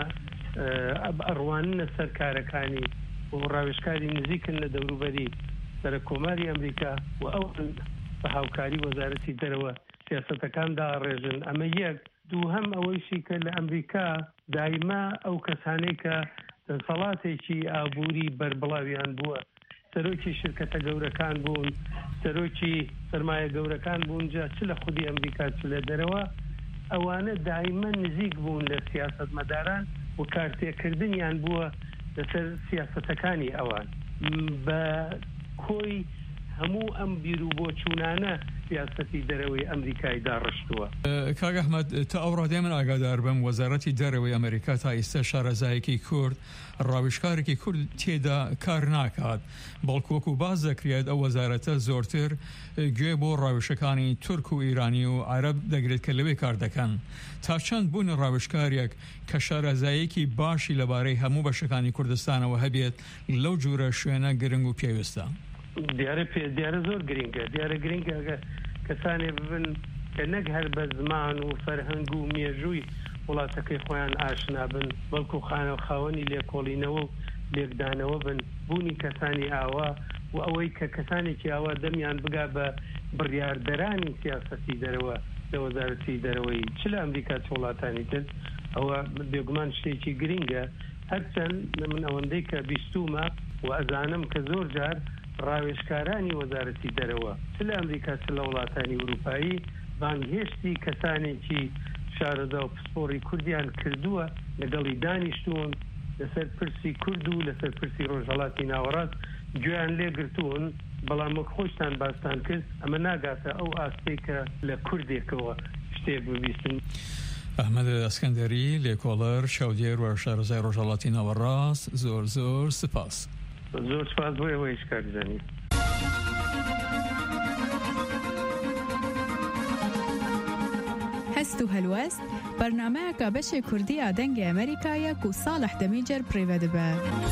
ئەڕواننە سەر کارەکانی و ڕاوێژکاری نزیکن لە دەوروبەری سەر کۆماری ئەمریکا و ئەو بە هاوکاری وەزارەتی دەرەوە سیاسەتەکاندا ڕێژن. ئەمە یەک دوو هەم ئەوەیشی کە لە ئەمریکا دایما ئەو کەسانەی کە دەسەڵاتێکی ئابووری بەربڵاویان بووە سەرۆکی شرکەتە گەورەکان بوون سەرۆکی سەرمایە گەورەکان بوون جا چ لە خودی ئەمریکا چ لە دەرەوە ئەوانە دایما نزیک بوون لە سیاسەتمەداران و کارتێکردنیان بووە لەسەر سیاسەتەکانی ئەوان بە کۆی هەموو ئەم بیر و بۆ چوونانە سیاسەتی دەرەوەی ئەمریکای داڕشتووە. کاک ئەحمەد تا ئەو ڕادێ من ئاگادار بم وەزارەتی دەرەوەی ئەمریکا تا ئێستا شارەزایەکی کورد ڕاوێژکارێکی کورد تێدا کار ناکات بەڵکو وەکو باز دەکرێت ئەو وەزارەتە زۆرتر گوێ بۆ ڕاوێژەکانی تورک و ئیرانی و عەرەب دەگرێت کە لەوێ کار دەکەن. تا چەند بوون ڕاوێژکارێک کە شارەزایەکی باشی لەبارەی هەموو بەشەکانی کوردستانەوە هەبێت لەو جورە شوێنە گرنگ و پێویستە؟ دیارە پێ دیارە زۆر گرنگە دیارە گرنگە کەسانێ ببن کە نەک هەر بە زمان و فەرهەنگ و مێژووی وڵاتەکەی خۆیان ئاشنا بن بەڵکو خانە خاوەنی لێکۆڵینەوە و لێکدانەوە بن بوونی کەسانی ئاوا و ئەوەی کە کەسانێکی ئاوا دەمیان بگا بە بڕیاردەرانی سیاسەتی دەرەوە لە وەزارەتی دەرەوەی چ لە ئەمریکا چ وڵاتانی تر ئەوە بێگومان شتێکی گرنگە هەرچەند من ئەوەندەی کە بیستومە و ئەزانم کە زۆر جار ڕاوێژکارانی وەزارەتی دەرەوە چ لە ئەمریکا چ لە وڵاتانی ئوروپایی بانگهێشتی کەسانێکی شارەزا و پسپۆڕی کوردیان کردووە لەگەڵی دانیشتوون لەسەر پرسی کورد و لەسەر پرسی ڕۆژهەڵاتی ناوەڕاست گوێیان لێگرتوون بەڵام وەک خۆشتان باستان کرد ئەمە ناگاتە ئەو ئاستەی کە لە کوردێکەوە شتێک ببیستن. ئەحمەد ئەسکەندەری لێکۆڵەر چاودێر و شارەزای ڕۆژهەڵاتی ناوەڕاست زۆر زۆر سپاس. زۆر سپاس بۆ ئێوەی شکارزانی. هەست و هەلوەست بەرنامەیەکە بەشێ کوردیە دەنگی ئەمریکایەک و ساڵح دەمیجەر پڕێوە دەبە.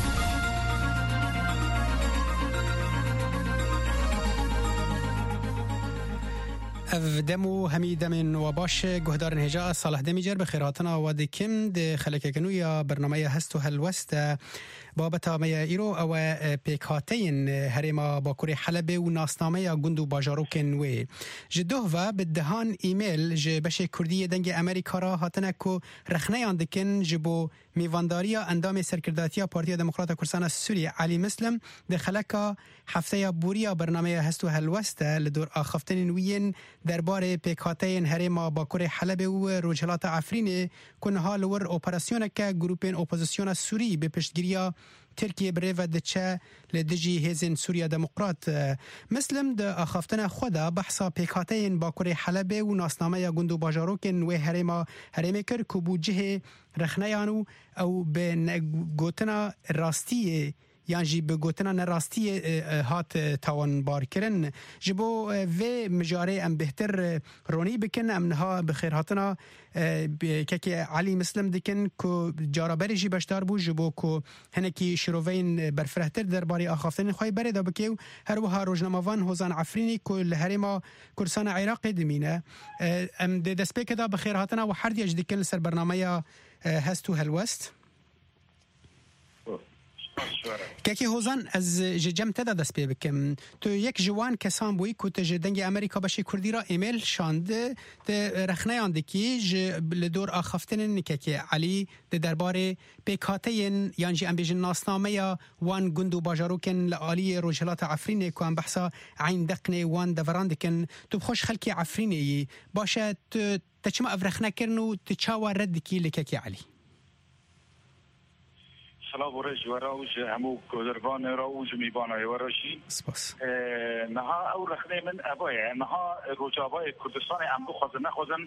دمو همی دمین و باش گهدارن هجا صالح دمیجر بخیراتنا و دکم ده خلککنو یا برنامه هست و هلوست بابت آمه ایرو او پیکاتین هرما باکوری حلبه و ناسنامه گندو باجاروکن وی جدوه و بدهان ایمیل ج بشه کردی دنگ امریکا را هاتنکو رخنه اندکن جبو میوانداریا اندام سرکرداتیا پارتی دموکرات کردستان سوریه علی مسلم ده خلکا هفته بوریا برنامه هست و هلوست لدور آخفتن وین درباره پیکاتین هرما باکوری حلبه و روجهلات عفرین کنها لور اپراسیون که گروپین اپوزیسیون سوری به پشتگیریا ترکیه بریو دچه لدجی هزین سوریا دموکرات مسلم ده آخافتن خدا بحثا پیکاتین باکوری حلبه و ناسنامه یا گندو باجاروکن و هرما هرمی کر که بوجه رخنیانو او به گوتنا راستی یعنی جی به گوتنا نراستی هات تاوان بار کرن جبو و مجاره ام بهتر رونی بکن امنها بخیر هاتنا که علی مسلم دکن که جارابری جی بشتار بو جبو که هنکی شروعین برفرهتر درباره آخافتن خواهی بره دا بکیو هر وها روزنامه‌وان هوزان عفرینی که لهرما کرسان عراق دمینه ام دست بک دا بخیر هاتنا و هر دیج دکن سر برنامه هستو هلوست که هوزان از جم تدا دست پی بکم تو یک جوان کسان بوی که تج دنگ امریکا بشه کردی را ایمیل شانده ده رخنه آنده کی ج لدور آخفتن نکه علی ده درباره پیکاتین یعنی ام بیجن ناسنامه یا وان گندو باجاروکن لعالی روجلات عفرینه که ام بحثا عین دقنه وان دفراندکن تو بخوش خلکی عفرینه باشه تچما افرخنه کرنو تچاوا رد کی لکه علی سلام ورج وراوج همو كودربان راوج ميبانا ورشي سپاس نها او رخنه من ابايا نها روجابای کردستان ام بخوزن نخوزن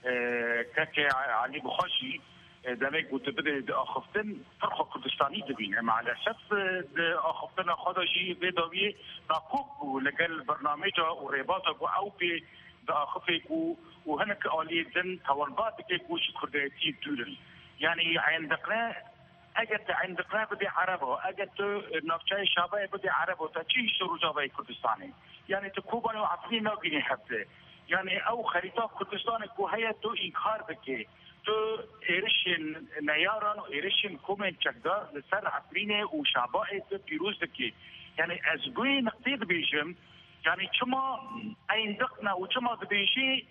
كاكي علي بخاشي دمك قلت بده اخفتن فرق كردستاني دبين مع الاسف اخفتن خداشي بدوي ناكوك لقال برنامج ورباطك او بي اخفك وهنك الي دن توانبات كيكوش كرديتي دولن يعني عندنا اگر عندنا بدي عربه اگر تو نقشه شابه بدي عربه تا چی روجابای کردستانی یعنی تو کوبان و عفرین نگینی حتی یعنی او خریطه کردستان کو هيا تو انکار بکی تو ایرشن نیاران و ایرشن کومن چکدار لسر عفرین و شابه تو پیروز بکی یعنی از بوی نقطه بیشم یعنی چما عندنا و چما بیشی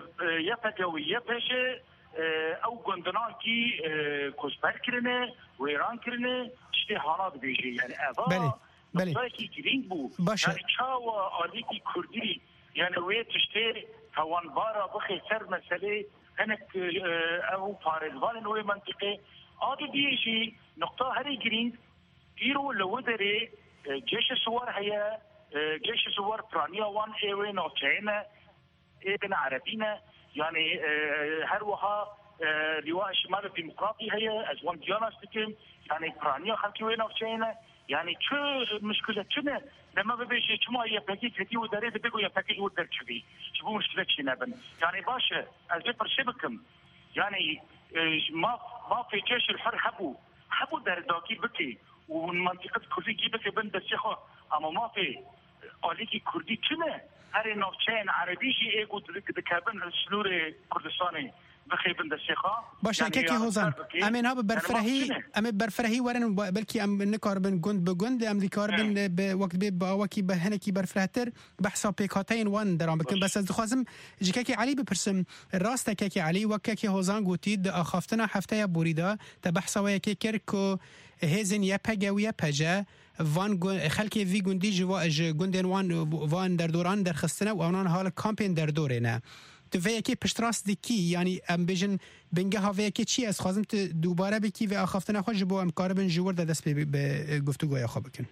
یفجوی یفشه او گندنان کی کوسپر کرنه و ایران کرنه چه حالات بیشه یعنی اوا نقطه کی گرینگ بو یعنی چاوا آلی کی کردی یعنی وی تشته توانبارا بخی سر مسئله هنک او پارزوان نوی منطقه آدو بیشی نقطه هری گرینگ ایرو لودره جيش سوار هي جيش سوار برانيا وان ايوين او تشينا ايبن عربينا يعني هر وها لواء الشمال الديمقراطي هي ازوان دياناس تكم يعني برانيا خلقي وين او تشينا يعني شو مشكلة شنو لما بيجي شما هي باكيت هدي وداري بيقول يا باكيت ودار شبي شو مشكلة شنو بن يعني باشا ازبر شبكم يعني ما ما في جيش الحر حبوا حبوا دار داكي بكي ومنطقة كردي جيبك بند الشيخة أما ما في آليكي كردي كنا هري نوفشين عربيشي إيقو دكابن السلور كردستاني بخي بند الشيخة باش هكاكي هوزان أمين هاب برفرهي أمين برفرهي ورن بلكي أم نكاربن جند بجند أم ذكاربن بوقت بي بواكي بهنكي برفرهتر بحسا بيكاتين وان درام بكن بس از خوازم جكاكي علي بپرسم راستا كاكي علي وكاكي هوزان گوتید آخافتنا هفته بوریدا تبحثا وياكي كركو هزن یا پگه و یا پجه وان خلکی وی گندی جوا گندن وان وان در دوران در خستنه و آنان حال کامپین در دوره نه تو وی کی پشتراست دیکی یعنی ام بیژن بنگه ها وی کی چی از خوازم تو دوباره بکی و آخافتن خو جبو ام کاربن جور در دست به گفتگوی خو بکن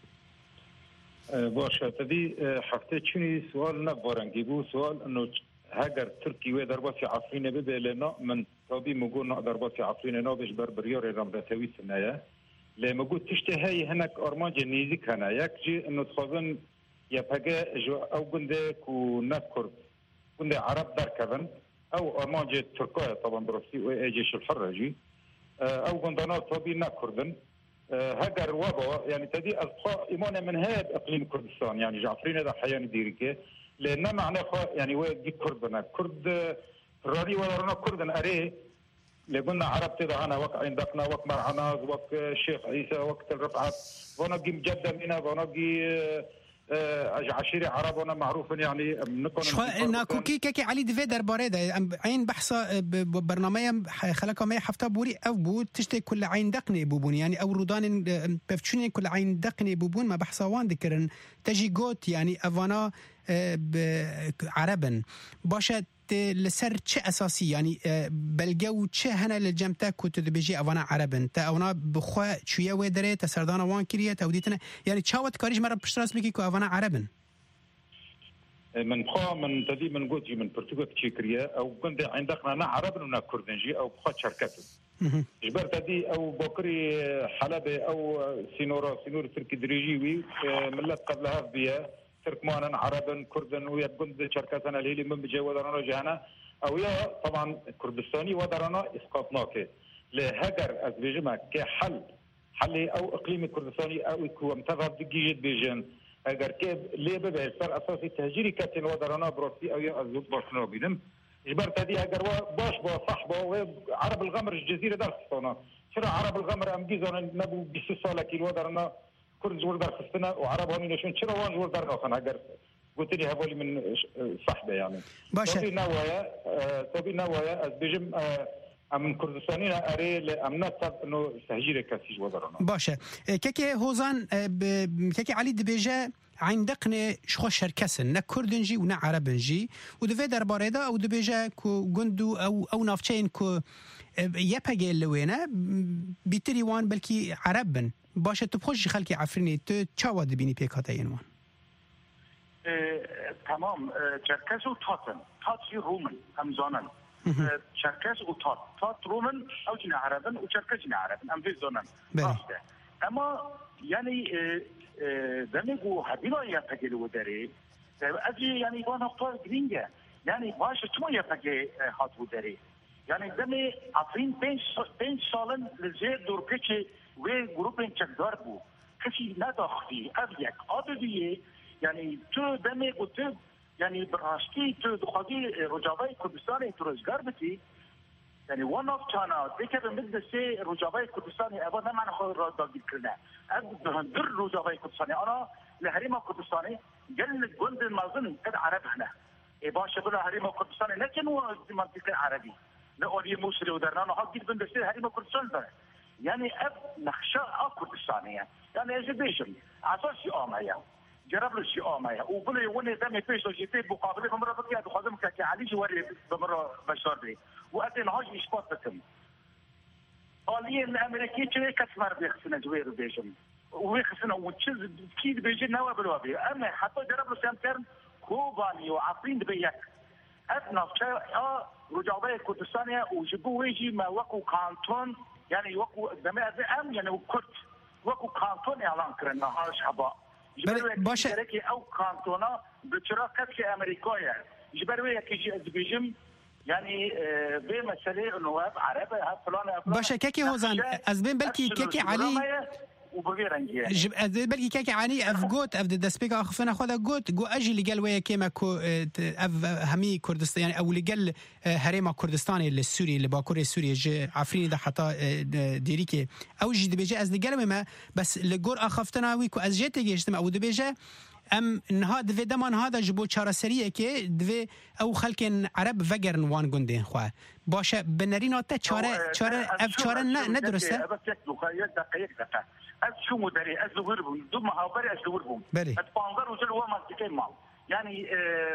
باشه تدی هفته چی سوال نبارنگی بو سوال انه هاجر تركي ودربات عفرين ببلنا من طبي مقولنا دربات عفرين نابش بربريار رمضاتوي سنايا لما قلت تشتهي هناك أرماج نيزك هنا يكجي إنه تخزن يبقى جو أو جندك ونذكر جند عرب دركبن أو أرماج تركيا طبعا براسي وجيش الحر جي أو جندنا طبي نكردن هاجر وضع يعني تدي أصحاب إيمانه من هذا إقليم كردستان يعني جعفرين هذا حيان ديركه لأن معناه يعني وادي كردنا كرد رادي ولا رنا كردنا أريه لقلنا عرب تدا أنا وقت عندنا وقت معنا وقت الشيخ عيسى وقت الرفعات ونجي مجدة منا ونجي عشيرة عرب وانا معروف يعني نكون شو ناكوكي كي علي دفي درباره ده عين بحثا برنامج خلقه ما حفته بوري او بو تشتي كل عين دقني بوبون يعني او رودان بفتشوني كل عين دقني بوبون ما بحثا وان ذكرن تجي جوت يعني افانا عربا باشا لسر چه اساسی يعني بلجو چه هنا للجمتا كنت بيجي اوانا عربن تا اونا بخوا شويه ودره تسردان وان كريه توديتنا يعني تشاوت كاريج مره بشتراس بكي كو اوانا عربن من بخوا من تدي من قوتي من برتغال تشيكريا او كنت عندنا نا عربن ونا كردنجي او بخوا شركات جبر تدي او بكري حلبة او سينورا سينور تركي دريجيوي ملت قبلها بيا تركمانا عربا كردن ويا كنت شركاتنا الهيلي من بجي ودرانا جهنا او يا طبعا كردستاني ودرانا اسقاطناك لهجر ازبيجما كحل حل او اقليمي كردستاني او كو متفق دقيقه بيجن اگر كيف ليه ببه سر اساسي تهجيري كاتين ودرانا بروسي او يا ازوب باشنو بينم جبر تدي اگر باش با صاحبه عرب الغمر الجزيره دارستانا شرا عرب الغمر ام جيزون نبو بيسو سالا كيلو ودرانا كرد جور دار خستنا وعرب هوني نشون شرا وان جور دار خاصنا اگر قلت لي هذول من صاحبه يعني باشا تبي نوايا تبي نوايا از بيجم من كردستاني اري امنات انه تهجير كاسيج ودرانا باشا كيكي هوزان كيكي علي دبيجا عندقنا شخو شركسن نا كردنجي ونا عربنجي ودفي درباره دا او دبيجا كو جندو او او نافچين كو يپگه لوينا بيتري وان بلكي عربن باشه تبخوش خلقي عفريني تو چاوا دبيني بيكاتين وان تمام چرکس و تاتن تاتی رومن همزانن چرکس و تات تات رومن او جنا عربن و چرکس جنا عربن هم في زونن راسته اما يعني دمجو هبيلا يپگه لو داري اجي يعني وانا اختار جرينجا يعني باشه چما يپگه هاتو داري يعني دمي عفرين بين سالن لزير دوركشي و گروپن چکدار بو کسی نداختی ابیک آدویه يعني تو دمي قلت يعني براشتي تو دخادي رجاوي كردستاني تو رزقار بتي يعني one of China ذكر مثل سي رجاوي كردستاني أبدا ما نخوي رادقي كلنا أبدا هندر رجاوي كردستاني أنا لهريما كردستاني قال جند المازن كد عرب هنا إيه باش بلا هريما كردستاني لكن هو منطقة عربي لأولي موسى ودرنا أنا حقيقة مثل سي هريما كردستاني يعني أب نخشى كردستانية يعني إزبيشن عصاشي آمايا جرب له شيء آمايا وبلي وني دمي بيش لجيتي مقابله بمرة بقية دخادم كي علي جواري بمرة بشار لي وأتين هاج إشباط بكم آلية الأمريكية شوية كسمر بيخسنا جوير بيجم ويخسنا وتشز كيد بيجي نوا بالوابي أما حتى جرب له سامترن كوباني وعفرين بيك أثناء شيء آه رجعوا كردستانية وجبوا ويجي ما وقو كانتون يعني وقو دمي أم يعني وكرد وقو كانتون إعلان كرنا هاش حبا باشه او کانتونا بچراکت که امریکایه جبروی یکی ازبیجم يعني به مساله النواب عربه فلان باشه كيكي هوزان از بين بلكي كيكي علي وبغيرنجي جب از بلكي كيكي علي افغوت اف دسبيك اخفنا خدا غوت جو اجي لقال ويا كيما كو اف همي كردستان يعني او لقال هريما كردستاني السوري اللي باكور السوري جي عفريني ده حتى ديريكي او جي دبيجي از لقال ما بس لجور اخفتنا ويكو از جيت جيشتم او دبيجي ام نهاد في دمان هذا جبو چارسریه که دوی او خلکن عرب وگرن وان گندین خواه باشه بنرین آتا چاره چاره اف چاره نه ندرسته بس یک دقیق دقیق دقیق از شو مدري از زور بوم دو محاور از زور بوم از پانزر وجل هو منطقه مال يعني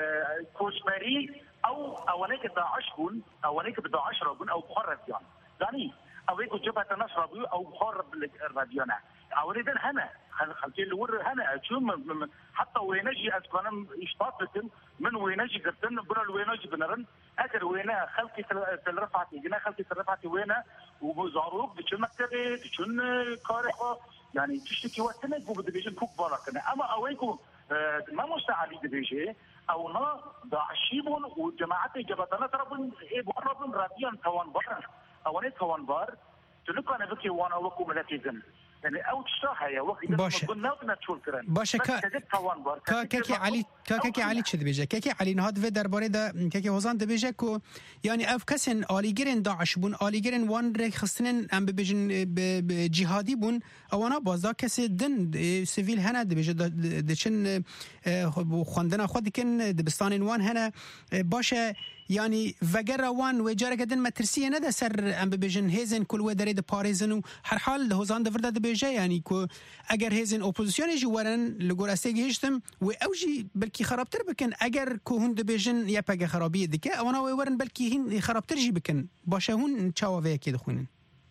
كوشمري او اوليك داعش بون اوليك بداعش رابون او بخار راديان يعني اويك جبهه النصر او بخار الراديان اوليد هنا خلتي الور هنا شو حتى وينجي اسكن اشتاطتن من وينجي قرتن بنا الوينجي بنرن اكر وينا خلقي تلرفعتي جنا خلقي تلرفعتي وينا وبزاروك بتشن مكتبه بتشن كارخه يعني تشتكي وقتنا جو بديجن كوك بالكنا اما اويكو ما مستعلي دبيجي او نا داعشيبون وجماعات جبهتنا تربن ايه بقربن راديان توان بار اواني توان بار تلقى نبكي وانا وكو ملكيزن يعني او تشتاحيا وقت باشه باشه کا كاكي علي كاكي علي چه دبيجه كاكي علي نهاد و درباره ده كاكي هوزان دبيجه کو يعني اف کسن آلیگرن داعش بون آلیگرن وان رک خستنن ام ببیجن جهادی بون اوانا بازا کسی دن سیویل هنه دبیجه دچن خواندن خود کن دبستان وان هنه باشه يعني فجر وان وجارة قدن ما ترسيه ندى سر أم ببيجن هيزن كل ودري د باريزن وحر حال هوزان دفردا دبيجا يعني كو أجر هيزن أوبوزيسيون يجي ورن لجور أستيجي هشتم وأوجي بلكي خرابتر بكن أجر كو هند بيجن يبقى خرابية دكا أو أنا ورن بلكي هن خرابتر جي بكن باشه هون تشاوا فيا كده خونن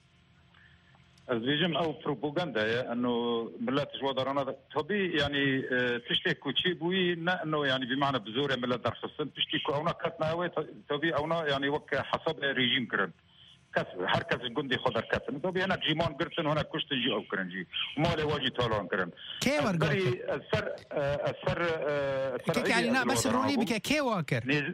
الزيجم او بروباغندا انه ملات جوادرنا طبي يعني تشتي كوتشي بوي انه يعني بمعنى بزور ملات درخصن تشتي كو اونا كاتنا طبي اونا يعني وك حسب ريجيم كرن كاس حركه الجندي خضر كاتن طبي هناك جيمون قرتن هناك كشت جي او كرنجي وما له واجي تولون كرن كي ورقه السر السر يعني نا بس روني بك كي واكر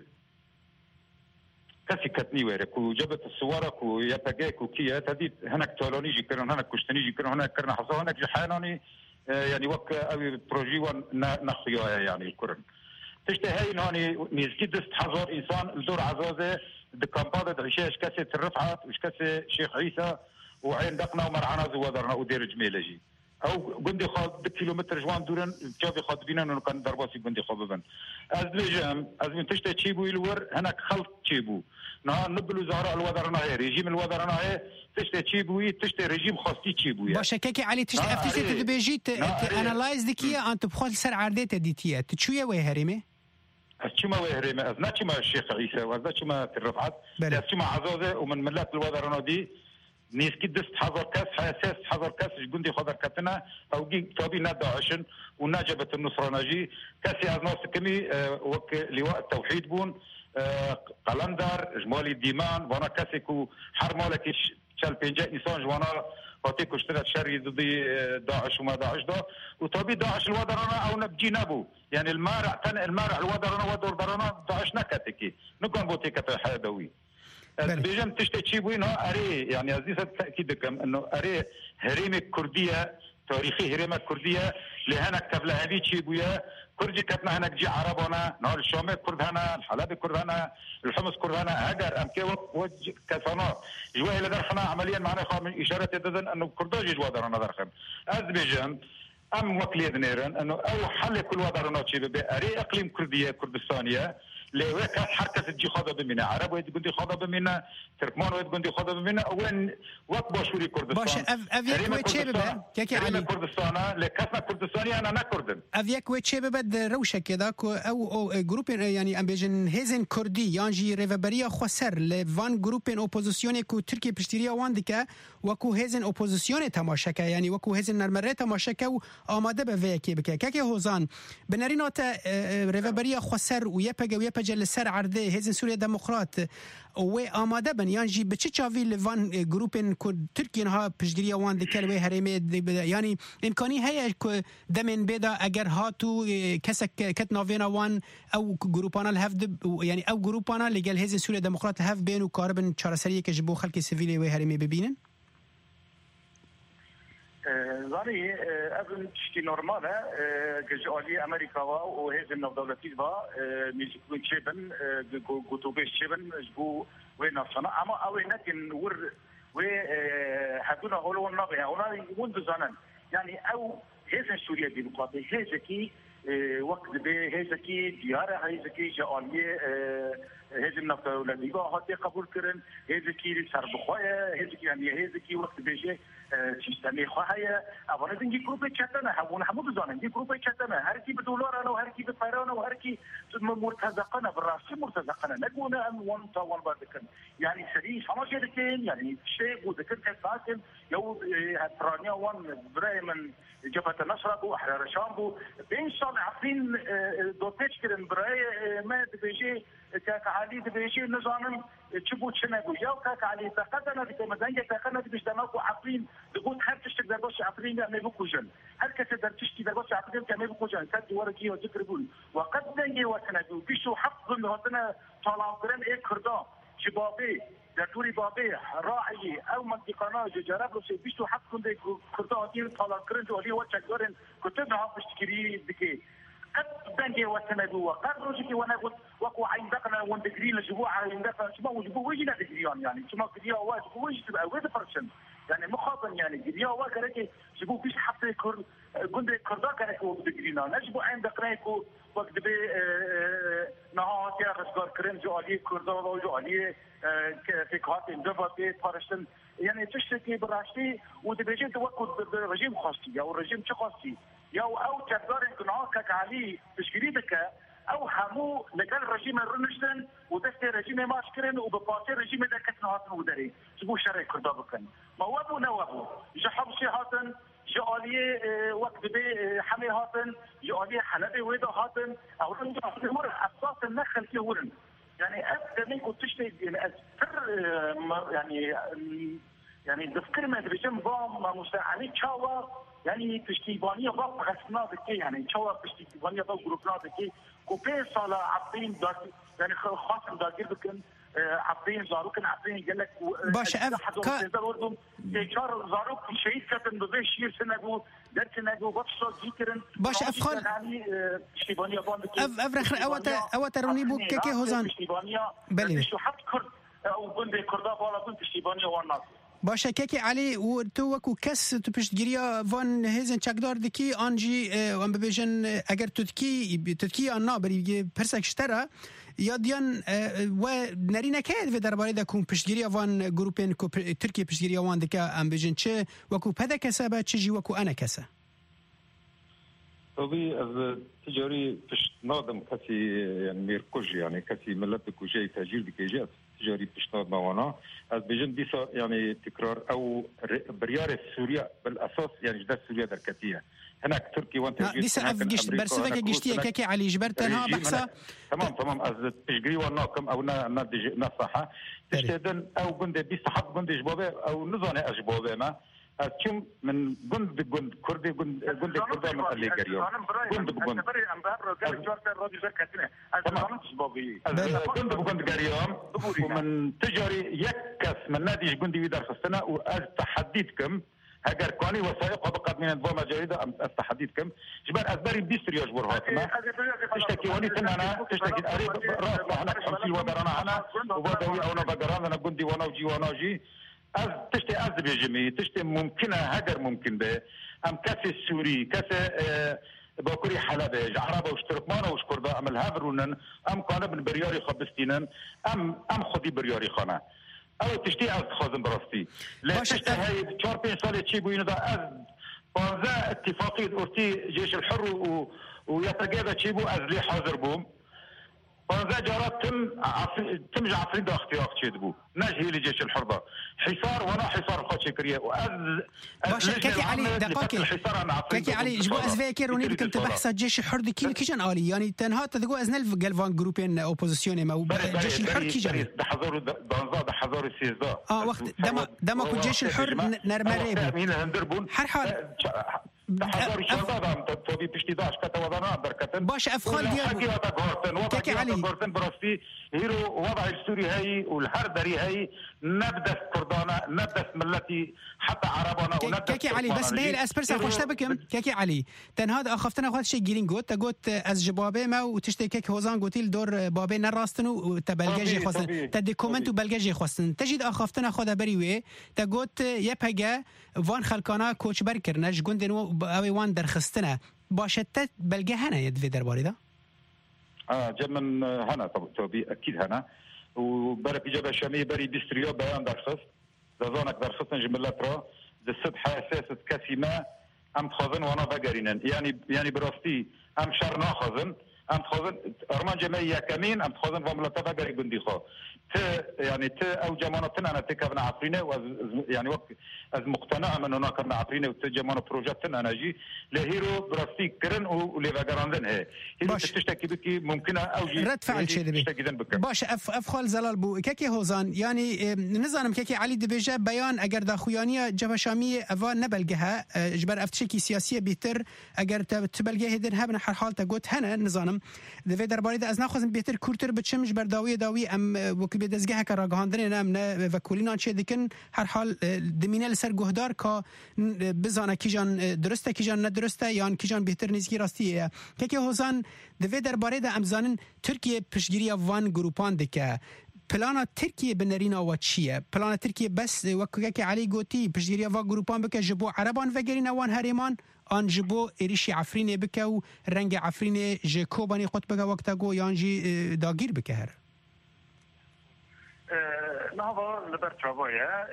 كاسي كتني ويرك وجبت الصورك ويبقيك وكيات هذه هناك تولوني جي كرن هناك كشتني جي كرن هناك كرنا حصو هناك جحانوني يعني وك أبي بروجي ونخيا يعني كرن تشتي هاي هوني نيزكي دست حضور إنسان الدور عزازة دكامبادة عشاش كاسي الرفعات وش كاسي شيخ عيسى وعين دقنا ومرعنا زوادرنا ودير جميلجي او جندي خاض كيلومتر جوان دورن جابي خاض بينا انه كان درباسي جندي خاضبن از لجام از من تشتي تشيبو يلور هناك خلط تشيبو نهار نبلو زهراء الوزارة هي ريجيم الوزارة هي تشتي تشيبو تشتي ريجيم خاصتي تشيبو باش كيكي علي تشتي افتشتي تدبيجي انالايز ديكيا انت بخوت سر عرديت ديتيا تشويه وي هريمه اشتما وي هريمه از ناتشما الشيخ عيسى واز ناتشما الرفعات اشتما عزازه ومن ملات الوزارة دي نيسكي دست حضر كاس حساس حضر كاس جندي خضر كاتنا او جي طبي نادى عشن ونجبة النصرة ناجي كاسي از ناس كمي وك لواء التوحيد بون قلندر جمالي ديمان وانا كاسي كو حر مالك شال بينجا انسان جوانا هاتي كشترات شري ضدي داعش وما داعش دا وطبي داعش الودرنا او نبجي نبو يعني المارع تن المارع الودرنا ودور درنا داعش نكاتكي نكون بوتي كتا حيدوي بيجم تشتي تشيبوين ها اري يعني عزيز التاكيد كم انه اري هريمه كرديه تاريخي هريمه كرديه لهنا كتب لها هذه تشيبويا كردي كتنا هناك جي عربنا نهار الشام كرد هنا الحلب كرد هنا الحمص كرد هنا هاجر ام كي وج كفنا جوا الى درخنا عمليا معنا خا من اشاره تدن انه كرداجي جوا درنا درخن از بيجم ام وكلي دنيرن انه او حل كل وضرنا تشيب اري اقليم كرديه كردستانيه لوك حركه تجي خاضه بمنا عرب ويد قندي خاضه بمنا تركمان ويد قندي خاضه بمنا وين وقت باشوري كردستان باش افيك وتشيبه كيكي علي كردستان لكسنا كردستاني انا نكردن افيك وتشيبه بد روشه كذا او او جروب يعني ام بيجن هيزن كردي يانجي ريفبريا خسر لفان جروب اوبوزيسيون كو تركي بشتريا واندكا وكو هيزن اوبوزيسيون تماشكا يعني وكو هيزن نرمره تماشكا آماده به ویکی بکه که هوزان بنرینات رهبری خسر و یپگه و یپجل سر عرضه هزن سوریه دموکرات و آماده بن یعنی به چه چاوی لوان گروپن که ترکیه ها پشگیری وان دکل و هرمه یعنی امکانی هست که دمن بده اگر هاتو کس کت نوینا وان او گروپانا الهفت یعنی او گروپانا لگل هزن سوریه دموکرات هفت بین و کاربن چهارسریه که جبو خلک سیویلی و هرمه ببینن زاري قبل تشتي نورمالة كجالية أمريكا وهذا النظام با ميزكو تشيبن قطوبي تشيبن جبو وين الصناعة أما أو لكن ور و حدونا هولو النبي هنا منذ زمن يعني أو هذا سوريا ديمقراطية هذا كي وقت به هذا كي ديارة هذا كي جالية هذا النفط الذي با هاتي قبول كرن هذا كي سر بخوايا هذا كي يعني هذا كي وقت بيجي سیستمی خواهی اونا دنگی گروه چتنه همون همون بزنن دی گروه چتنه هر کی به دلار و هر کی به پیران و هر کی مرتزقانه براستی مرتزقانه نگونه ام وان تا وان بردکن یعنی سری شما شده کن یعنی شی بود کن که ساکن یو هترانیا وان برای من جبهه النصر بو احرار الشام بو بین سال عفرین دو پیش کردن برای ما بيجي كعلي بيجي نظام تشبو تشنقو يا كعلي تقدنا بكمزانية تقدنا بيجتمعوا عفرين تقول هل تشتك درباش عفرين ما يبقوا جن هل كتقدر تشتي درباش عفرين ما يبقوا جن كد ورقي وذكربون وقد نجي وسنجو بيشو حق من هذنا طلعوا كرن إيه كردان شبابي دكتوري بابي راعي أو منطقنا جرب لو بيشو حق كن كردان دين طلعوا كرن جوالي وتشكرن كتبنا بشتكري بكي قد بنجي وسنجو وقد رجعي وانا وكو عين دقنا وندقري لجبوع عين دقنا شما وجبوا ويجينا دقريان يعني شما قريا واجبوا ويجي تبقى ويد فرشن يعني مخاطن يعني قريا واكرك جبوا فيش حتى كر قند كردا كانك ودقرينا نجبوا عين دقنا كو وقت بي نهار هاتیا رزگار کردن جوالی کردان و جوالی فکرات اندفاعی پارشتن یعنی تشتكي براشتي ودبيجي توقف رژیم خاصی یا رژیم چه خاصی یا او تقدر انقناع كعلي تشكيلتك او همو لقال رژیم رنشتن ودست رژیم ماش كرن وبباطي رژیم ده كتن هاتن ودري سبو شرع كردا بكن ما وابو نوابو جحب شي هاتن جاليه وقت بي حمي هاتن جاليه حلبي ويدا هاتن او رنجا ور اساس النخل كي ورن يعني ابدا منكم تشتي يعني اذكر يعني يعني تذكر ما بيجم بام مساعدين تشاوا يعني تشتيبانيه ضغط غسنا بكي يعني تشاوا تشتيبانيه ضغط جروبنا بكي كوبي صاله عبين يعني خاصم داير بكن عبين زاروكن عبين قال لك باش اف كا شهر زاروك شهيد كتن ببيش ير سنه درت نجو بطشو ذكرن باش افخال يعني تشتيبانيه ضغط اف افرخ اوت اوت روني بو كيكي هوزان بلي شو حد كرد او بندي كردا بالا كنت تشتيبانيه والناس باشه که علی و تو وکو کس تو پشتگیریا وان هزن چکدار دکی آنجی وان ببیجن اگر تو دکی تو دکی آن نابری پرسکشتره یا دیان و نری نکید و درباره دکون پشتگیریا وان گروپین کو ترکیه پشتگیریا وان دکه ام ببیجن چه وکو پدا کسه با چه جی وکو انا کسه طبي از تجاري پشت نادم کسی يعني ميركوج يعني کسی ملت کوجي تاجيل بكيجات تجاري بشتاد موانا از بيجن ديسا يعني تكرار او بريار سوريا بالاساس يعني جدار سوريا دركتيه هناك تركي وانت ديسا اف جشت برسفك جشتيه كاكي علي جبرتها بحثا تمام تمام از تشجري وناكم او نادي نصحه تشتدن او قند ديسا حد قند جبابه او نظاني اجبابه ما كم من جند جند كردي جند جند كردي من اللي جريوا جند بجند جند بجند جريوا ومن تجاري يكس من نادي جندي ويدار خصنا وأز تحديدكم هجر كوني وثائق وبقت من الضوء جريدة أم أستحديدكم جبال أزباري بيستري يجبر هاتنا تشتكي وني تنانا تشتكي قريب رأس هناك خمسين ودرنا أنا وبدوي أو نبقران أنا جندي وانا وجي وانا وجي از تشتي از بيجمي تشتي ممكنه هجر ممكن به ام كاسي السوري كاسي باكوري حلبة عربة وش تركمانة وش كردا ام الهافرونن ام كان ابن برياري خبستينن ام ام خدي برياري خانه او تشتي از خازن براستي لا تشتي هاي چهار پنج سال چي بوين دا از بازا اتفاقية اورتي جيش الحر و ويتجاذب چي بو از لي حاضر بوم فهذا جرات تم عفري... تم عفرين دا اختياق تشدبو ناجي لجيش الحربة حصار وانا حصار خاطش كريه واز باش كاكي علي دقائق كاكي علي جبو ازفاكر وني بكم تبحث جيش الحر كي كيجن الي يعني تنها تدغو ازنل جالفان جروبين اوبوزيسيون ما جيش الحر كيجن ده حضور دانزا ده حضور السيزا اه وقت دما دما كو جيش الحر نرمريب مين هندربون حرحال تحضر شرطة تبي بشتي داش كتوضنا بركتن باش افخال ديال كاكي علي برتن براسي هيرو وضع السوري هاي والهردري هاي نبدأ كردانا نبدأ ملتي حتى عربنا ونبدأ كاكي علي بس به الاسبرس خوش تبكم كاكي علي تنهاد اخفتنا خد شي جيرين قوت تقوت از جبابه ما وتشتي كيك هوزان قوتيل دور بابي نراستن وتبلجي خواستن تدي كومنت وبلجي خواستن تجد اخفتنا خد بريوي تقوت يبهجا وان خلقانا کوچ بر کرنج گوندن و اوی وان درخستنه باشد بلگه هنه يد في درباري ده اه جمن هنا طبي اكيد هنا وبرك جبه شاميه بري ديستريو بيان درخص زانك درخصن جملات را الصبح اساس كاسيما ام خازن وانا بقرينن يعني يعني براستي ام شر ناخذن ام خازن ارمان جمعيه كمين ام خازن وملتا بقري بندي خو ت يعني ت او جمانتنا انا تكبنا عفرينه يعني وقت از مقتنع من هناك كنا عفرينه وتجمعنا بروجكتنا انا جي لهيرو براستي كرن وليفاغراندن هي هي تشتكي بكي ممكنه او جي رد فعل شيء باش اف افخال زلال بو كاكي هوزان يعني نظام كاكي علي دبيجا بيان اگر دا خويانيه جبهه شاميه افا نبلغها جبر افتشكي سياسيه بيتر اگر تبلغه هدن هبن حال حال تقوت هنا نظام دفي درباري دا از ناخذ بيتر كورتر بتشمش برداوي داوي ام وكل بدزگه که راگهاندن نام وکولینان چه دکن هر حال دمینه سر گهدار که بزانه کیجان درسته کیجان ندرسته یا کیجان بهتر نیستی راستیه که که حسن دوی درباره ده امزانن ترکیه پشگیری وان گروپان دکه پلان ترکیه بنرینا و چیه پلان ترکیه بس وکو که علی گوتی پشگیری وان گروپان بکه جبو عربان وگرین وان هریمان آن جبو ایریشی عفرینه بکه و رنگ عفرینه جه کوبانی خود بکه وقتا گو یانجی داگیر بکه هر نهوا لبرچاویه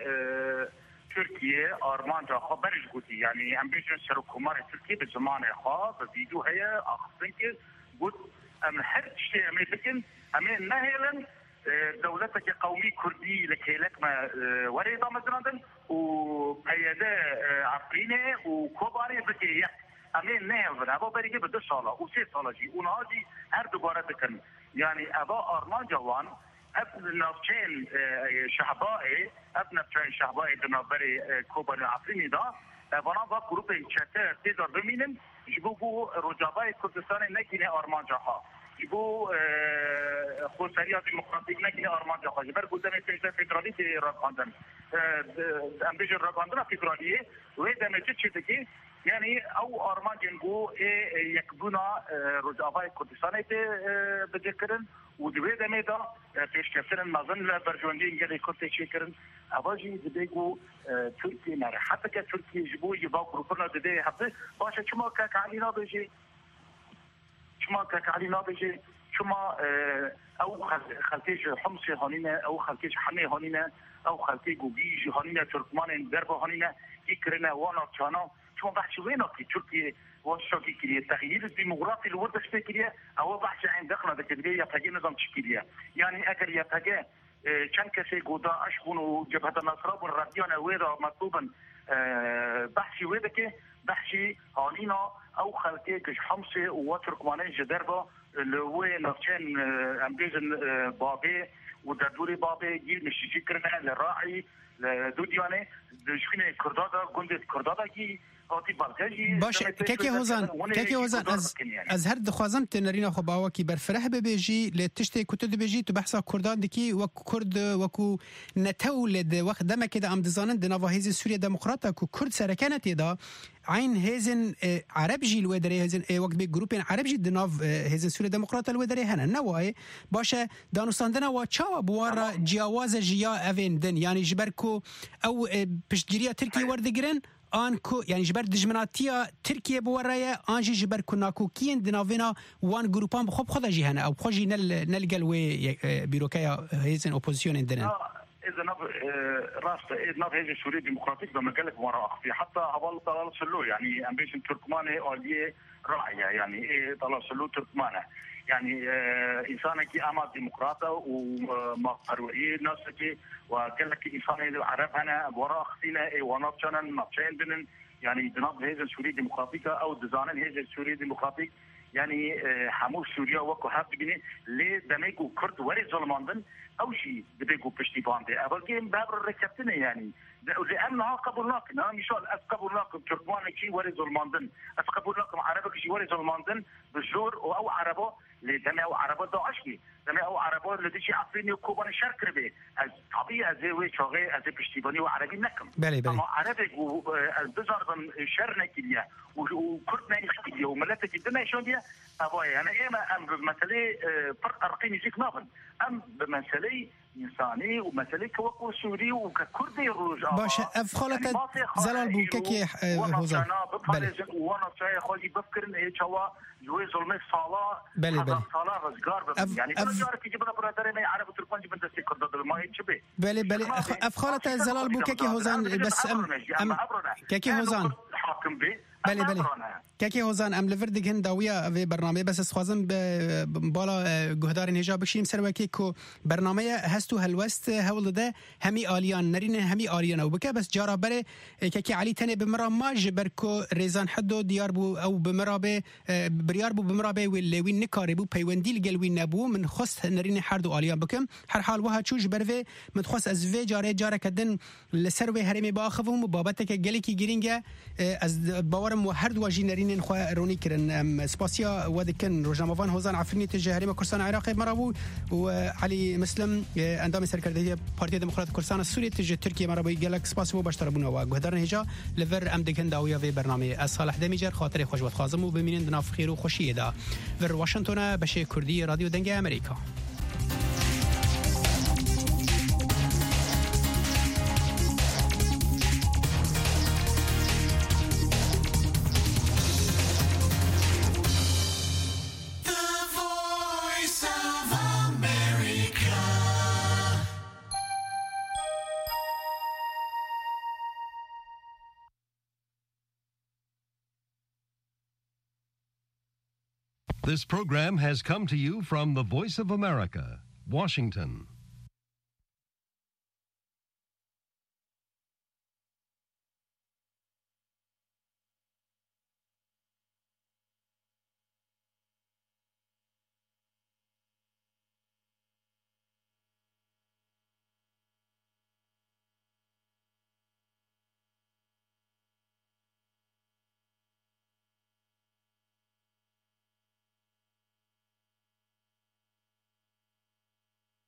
ترکیه آرمانجا خبرش گوتی یعنی هم بیشتر سرکومار ترکیه به زمان خواه به ویدیو هیا آخرین که گوت ام هر شيء امي لكن امي نهلا دولتك قومي كردي لكيلك ما وريضه مثلا وقياده عفرينه وكوباري بكي امي نهل ابو بريجي بده صاله وسي صاله جي وناجي هر دوباره بكن يعني ابا ارمان جوان ابن نافشين شعبائي ابن نافشين شعبائي بنابري كوباري عفريني دا وانا با گروپ چته تیزار بمینن جبو بو رجابای کردستان نگینه آرمان جاها جبو خوصریا دموکراتیک نگینه آرمان جاها جبر گودن سیجده فدرالی تی رقاندن امبیج رقاندن فدرالیه و دمجه چیده که یعنی او آرمان جنگو یکبونا رجابای کردستان تی بده کرن و دوی دمه دا پیش کسرن نظن لبرجواندی انگلی کرده چی کرن اواجی دبیگو ترکیه نره حتی که ترکیه جبو یبا گروپنا دده حتی باشه چما که کعلینا بجی چما که کعلینا بجی چما او خلقیش حمصی هانینه او خلقیش حمی هانینه او خلقی گوگیج هانینه ترکمان دربا هانینه کی کرنه وانا چانا چما بحثی وینا که ترکیه وشاكي كريه تغيير الديموغرافي اللي ورد فكريه او بحث عن دخله بكريه يبقى نظام تشكيليه يعني اجل يبقى كان كسي غودا اشبون جبهه النصر والراديون ويدا مطلوبا بحثي ويدك بحثي هالينا او خلقي كش حمصي وتركماني جدربا اللي هو نفسين امبيزن بابي ودردوري بابي جيل مش فكرنا للراعي لدوديانه دشخين كردادا گند كردادا کی باشه که هوزان که هوزان از از هر دخوازم تنرینا خو باوا کی برفره ببیجی لتشتی کتو دبیجی تو بحثا کردان دکی و کرد و کو نتولد وقت دم کده ام دزانن د نواهیز سوریه دموکراتا کو کرد سرکنت دا عین هزن عرب جیل و دره هزن وقت به گروپ عرب جی د ناو هزن سوریه دموکراتا و دره هنن نوای باشه دانستاندن و چا بوار جیاواز جیا اویندن یعنی جبرکو او پشتگیری ترکیه وردگرن آنکو یعنی جبر دجمناتیا ترکیه بورایا آنجی جبر کناکو کین دناوینا وان گروپان بخوب خدا جهنه او خوجی نل نلقل و بیروکایا هیزن اپوزیسیون اندنن اذا نف راست اذا نف هيجي سوري ديمقراطيك لما قال لك ورا اخفي حتى هبل طلال سلو يعني امبيشن تركماني اوليه راعيه يعني ايه طلال سلو تركمانه يعني آه انسانك اما ديمقراطه وما فروعيه ناسك وقال لك انسان العرب انا ورا اختينا ايه ونطشنا نطشين بنن يعني بنظم هيجي سوري ديمقراطيكا او دزانن هيجي سوري ديمقراطيك يعني آه حموش سوريا وكو حاب بني ليه دميكو كرد وري ظلماندن او شيء بديكو بشتي باندي اول جيم باب الركبتنا يعني لانها قبلناك انا مش قبلناك تركمانك شيء وري ظلماندن قبلناك عربك شيء وري ظلماندن بالجور او عربه لدمه او عربه داعشي دمه او عربه اللي شيء عفريني وكوبان شركر به طبيعي زي وي شغي از بشتيباني وعربي نكم اما عربي والبزر من شرنا كليا وكردنا يحكي وملتك الدنيا شلون دي ابوي انا اما ام بمساله فرق ارقيني جيك ناظن ام بمساله انساني ومساله كوكو سوري وككردي الرجال باشه افخالت زلال بوككي هوزا بله وانا شاي خالي بفكر ان هي جوا جوي ظلمي صلاه بله بله صلاه رزقار يعني رجال كي جبنا برادر ما يعرف تركمان جبنا دسي كرد ما يتشبه بله بله افخالت زلال بوككي هوزان بس ام ام ككي هوزان حاكم به بله بله كاكي هوزان ام لفردك هن داوية في برنامج بس اسخوازم بالا گهدار نهجا بکشیم سر وکی کو برنامه هستو هلوست هول ده همی آلیان نرین همی آلیان او بکه بس جارا بره کاكي علی تنه بمرا ما جبر کو ریزان حدو دیار بو او بمرا به بریار بو بمرا به وین نکاری بو پیوندیل گلوی نبو من خص نرین هر دو آلیان بکم هر حال وها چوج بر من خص از وی جاره جاره کدن لسر وی هرمی باخفم بابتک گلی کی گرینگه از باورم و هر دو جینرین خو رونی کرن سپاسیا ودکن روزنامه‌وان هوزان عفرینی تجاری کردستان عراق مرابو و علی مسلم اندام سرکردگی پارتی دموکرات کردستان سوریه تج ترکیه مرابو گلک سپاس بو باشتر بونه و گهدار نهجا لور ام دکن داویا و برنامه از صالح دمیجر خاطر خوش و خازم و ببینید ناف خیر و خوشی دا ور واشنگتن بشه کردی رادیو دنگ امریکا This program has come to you from the Voice of America, Washington.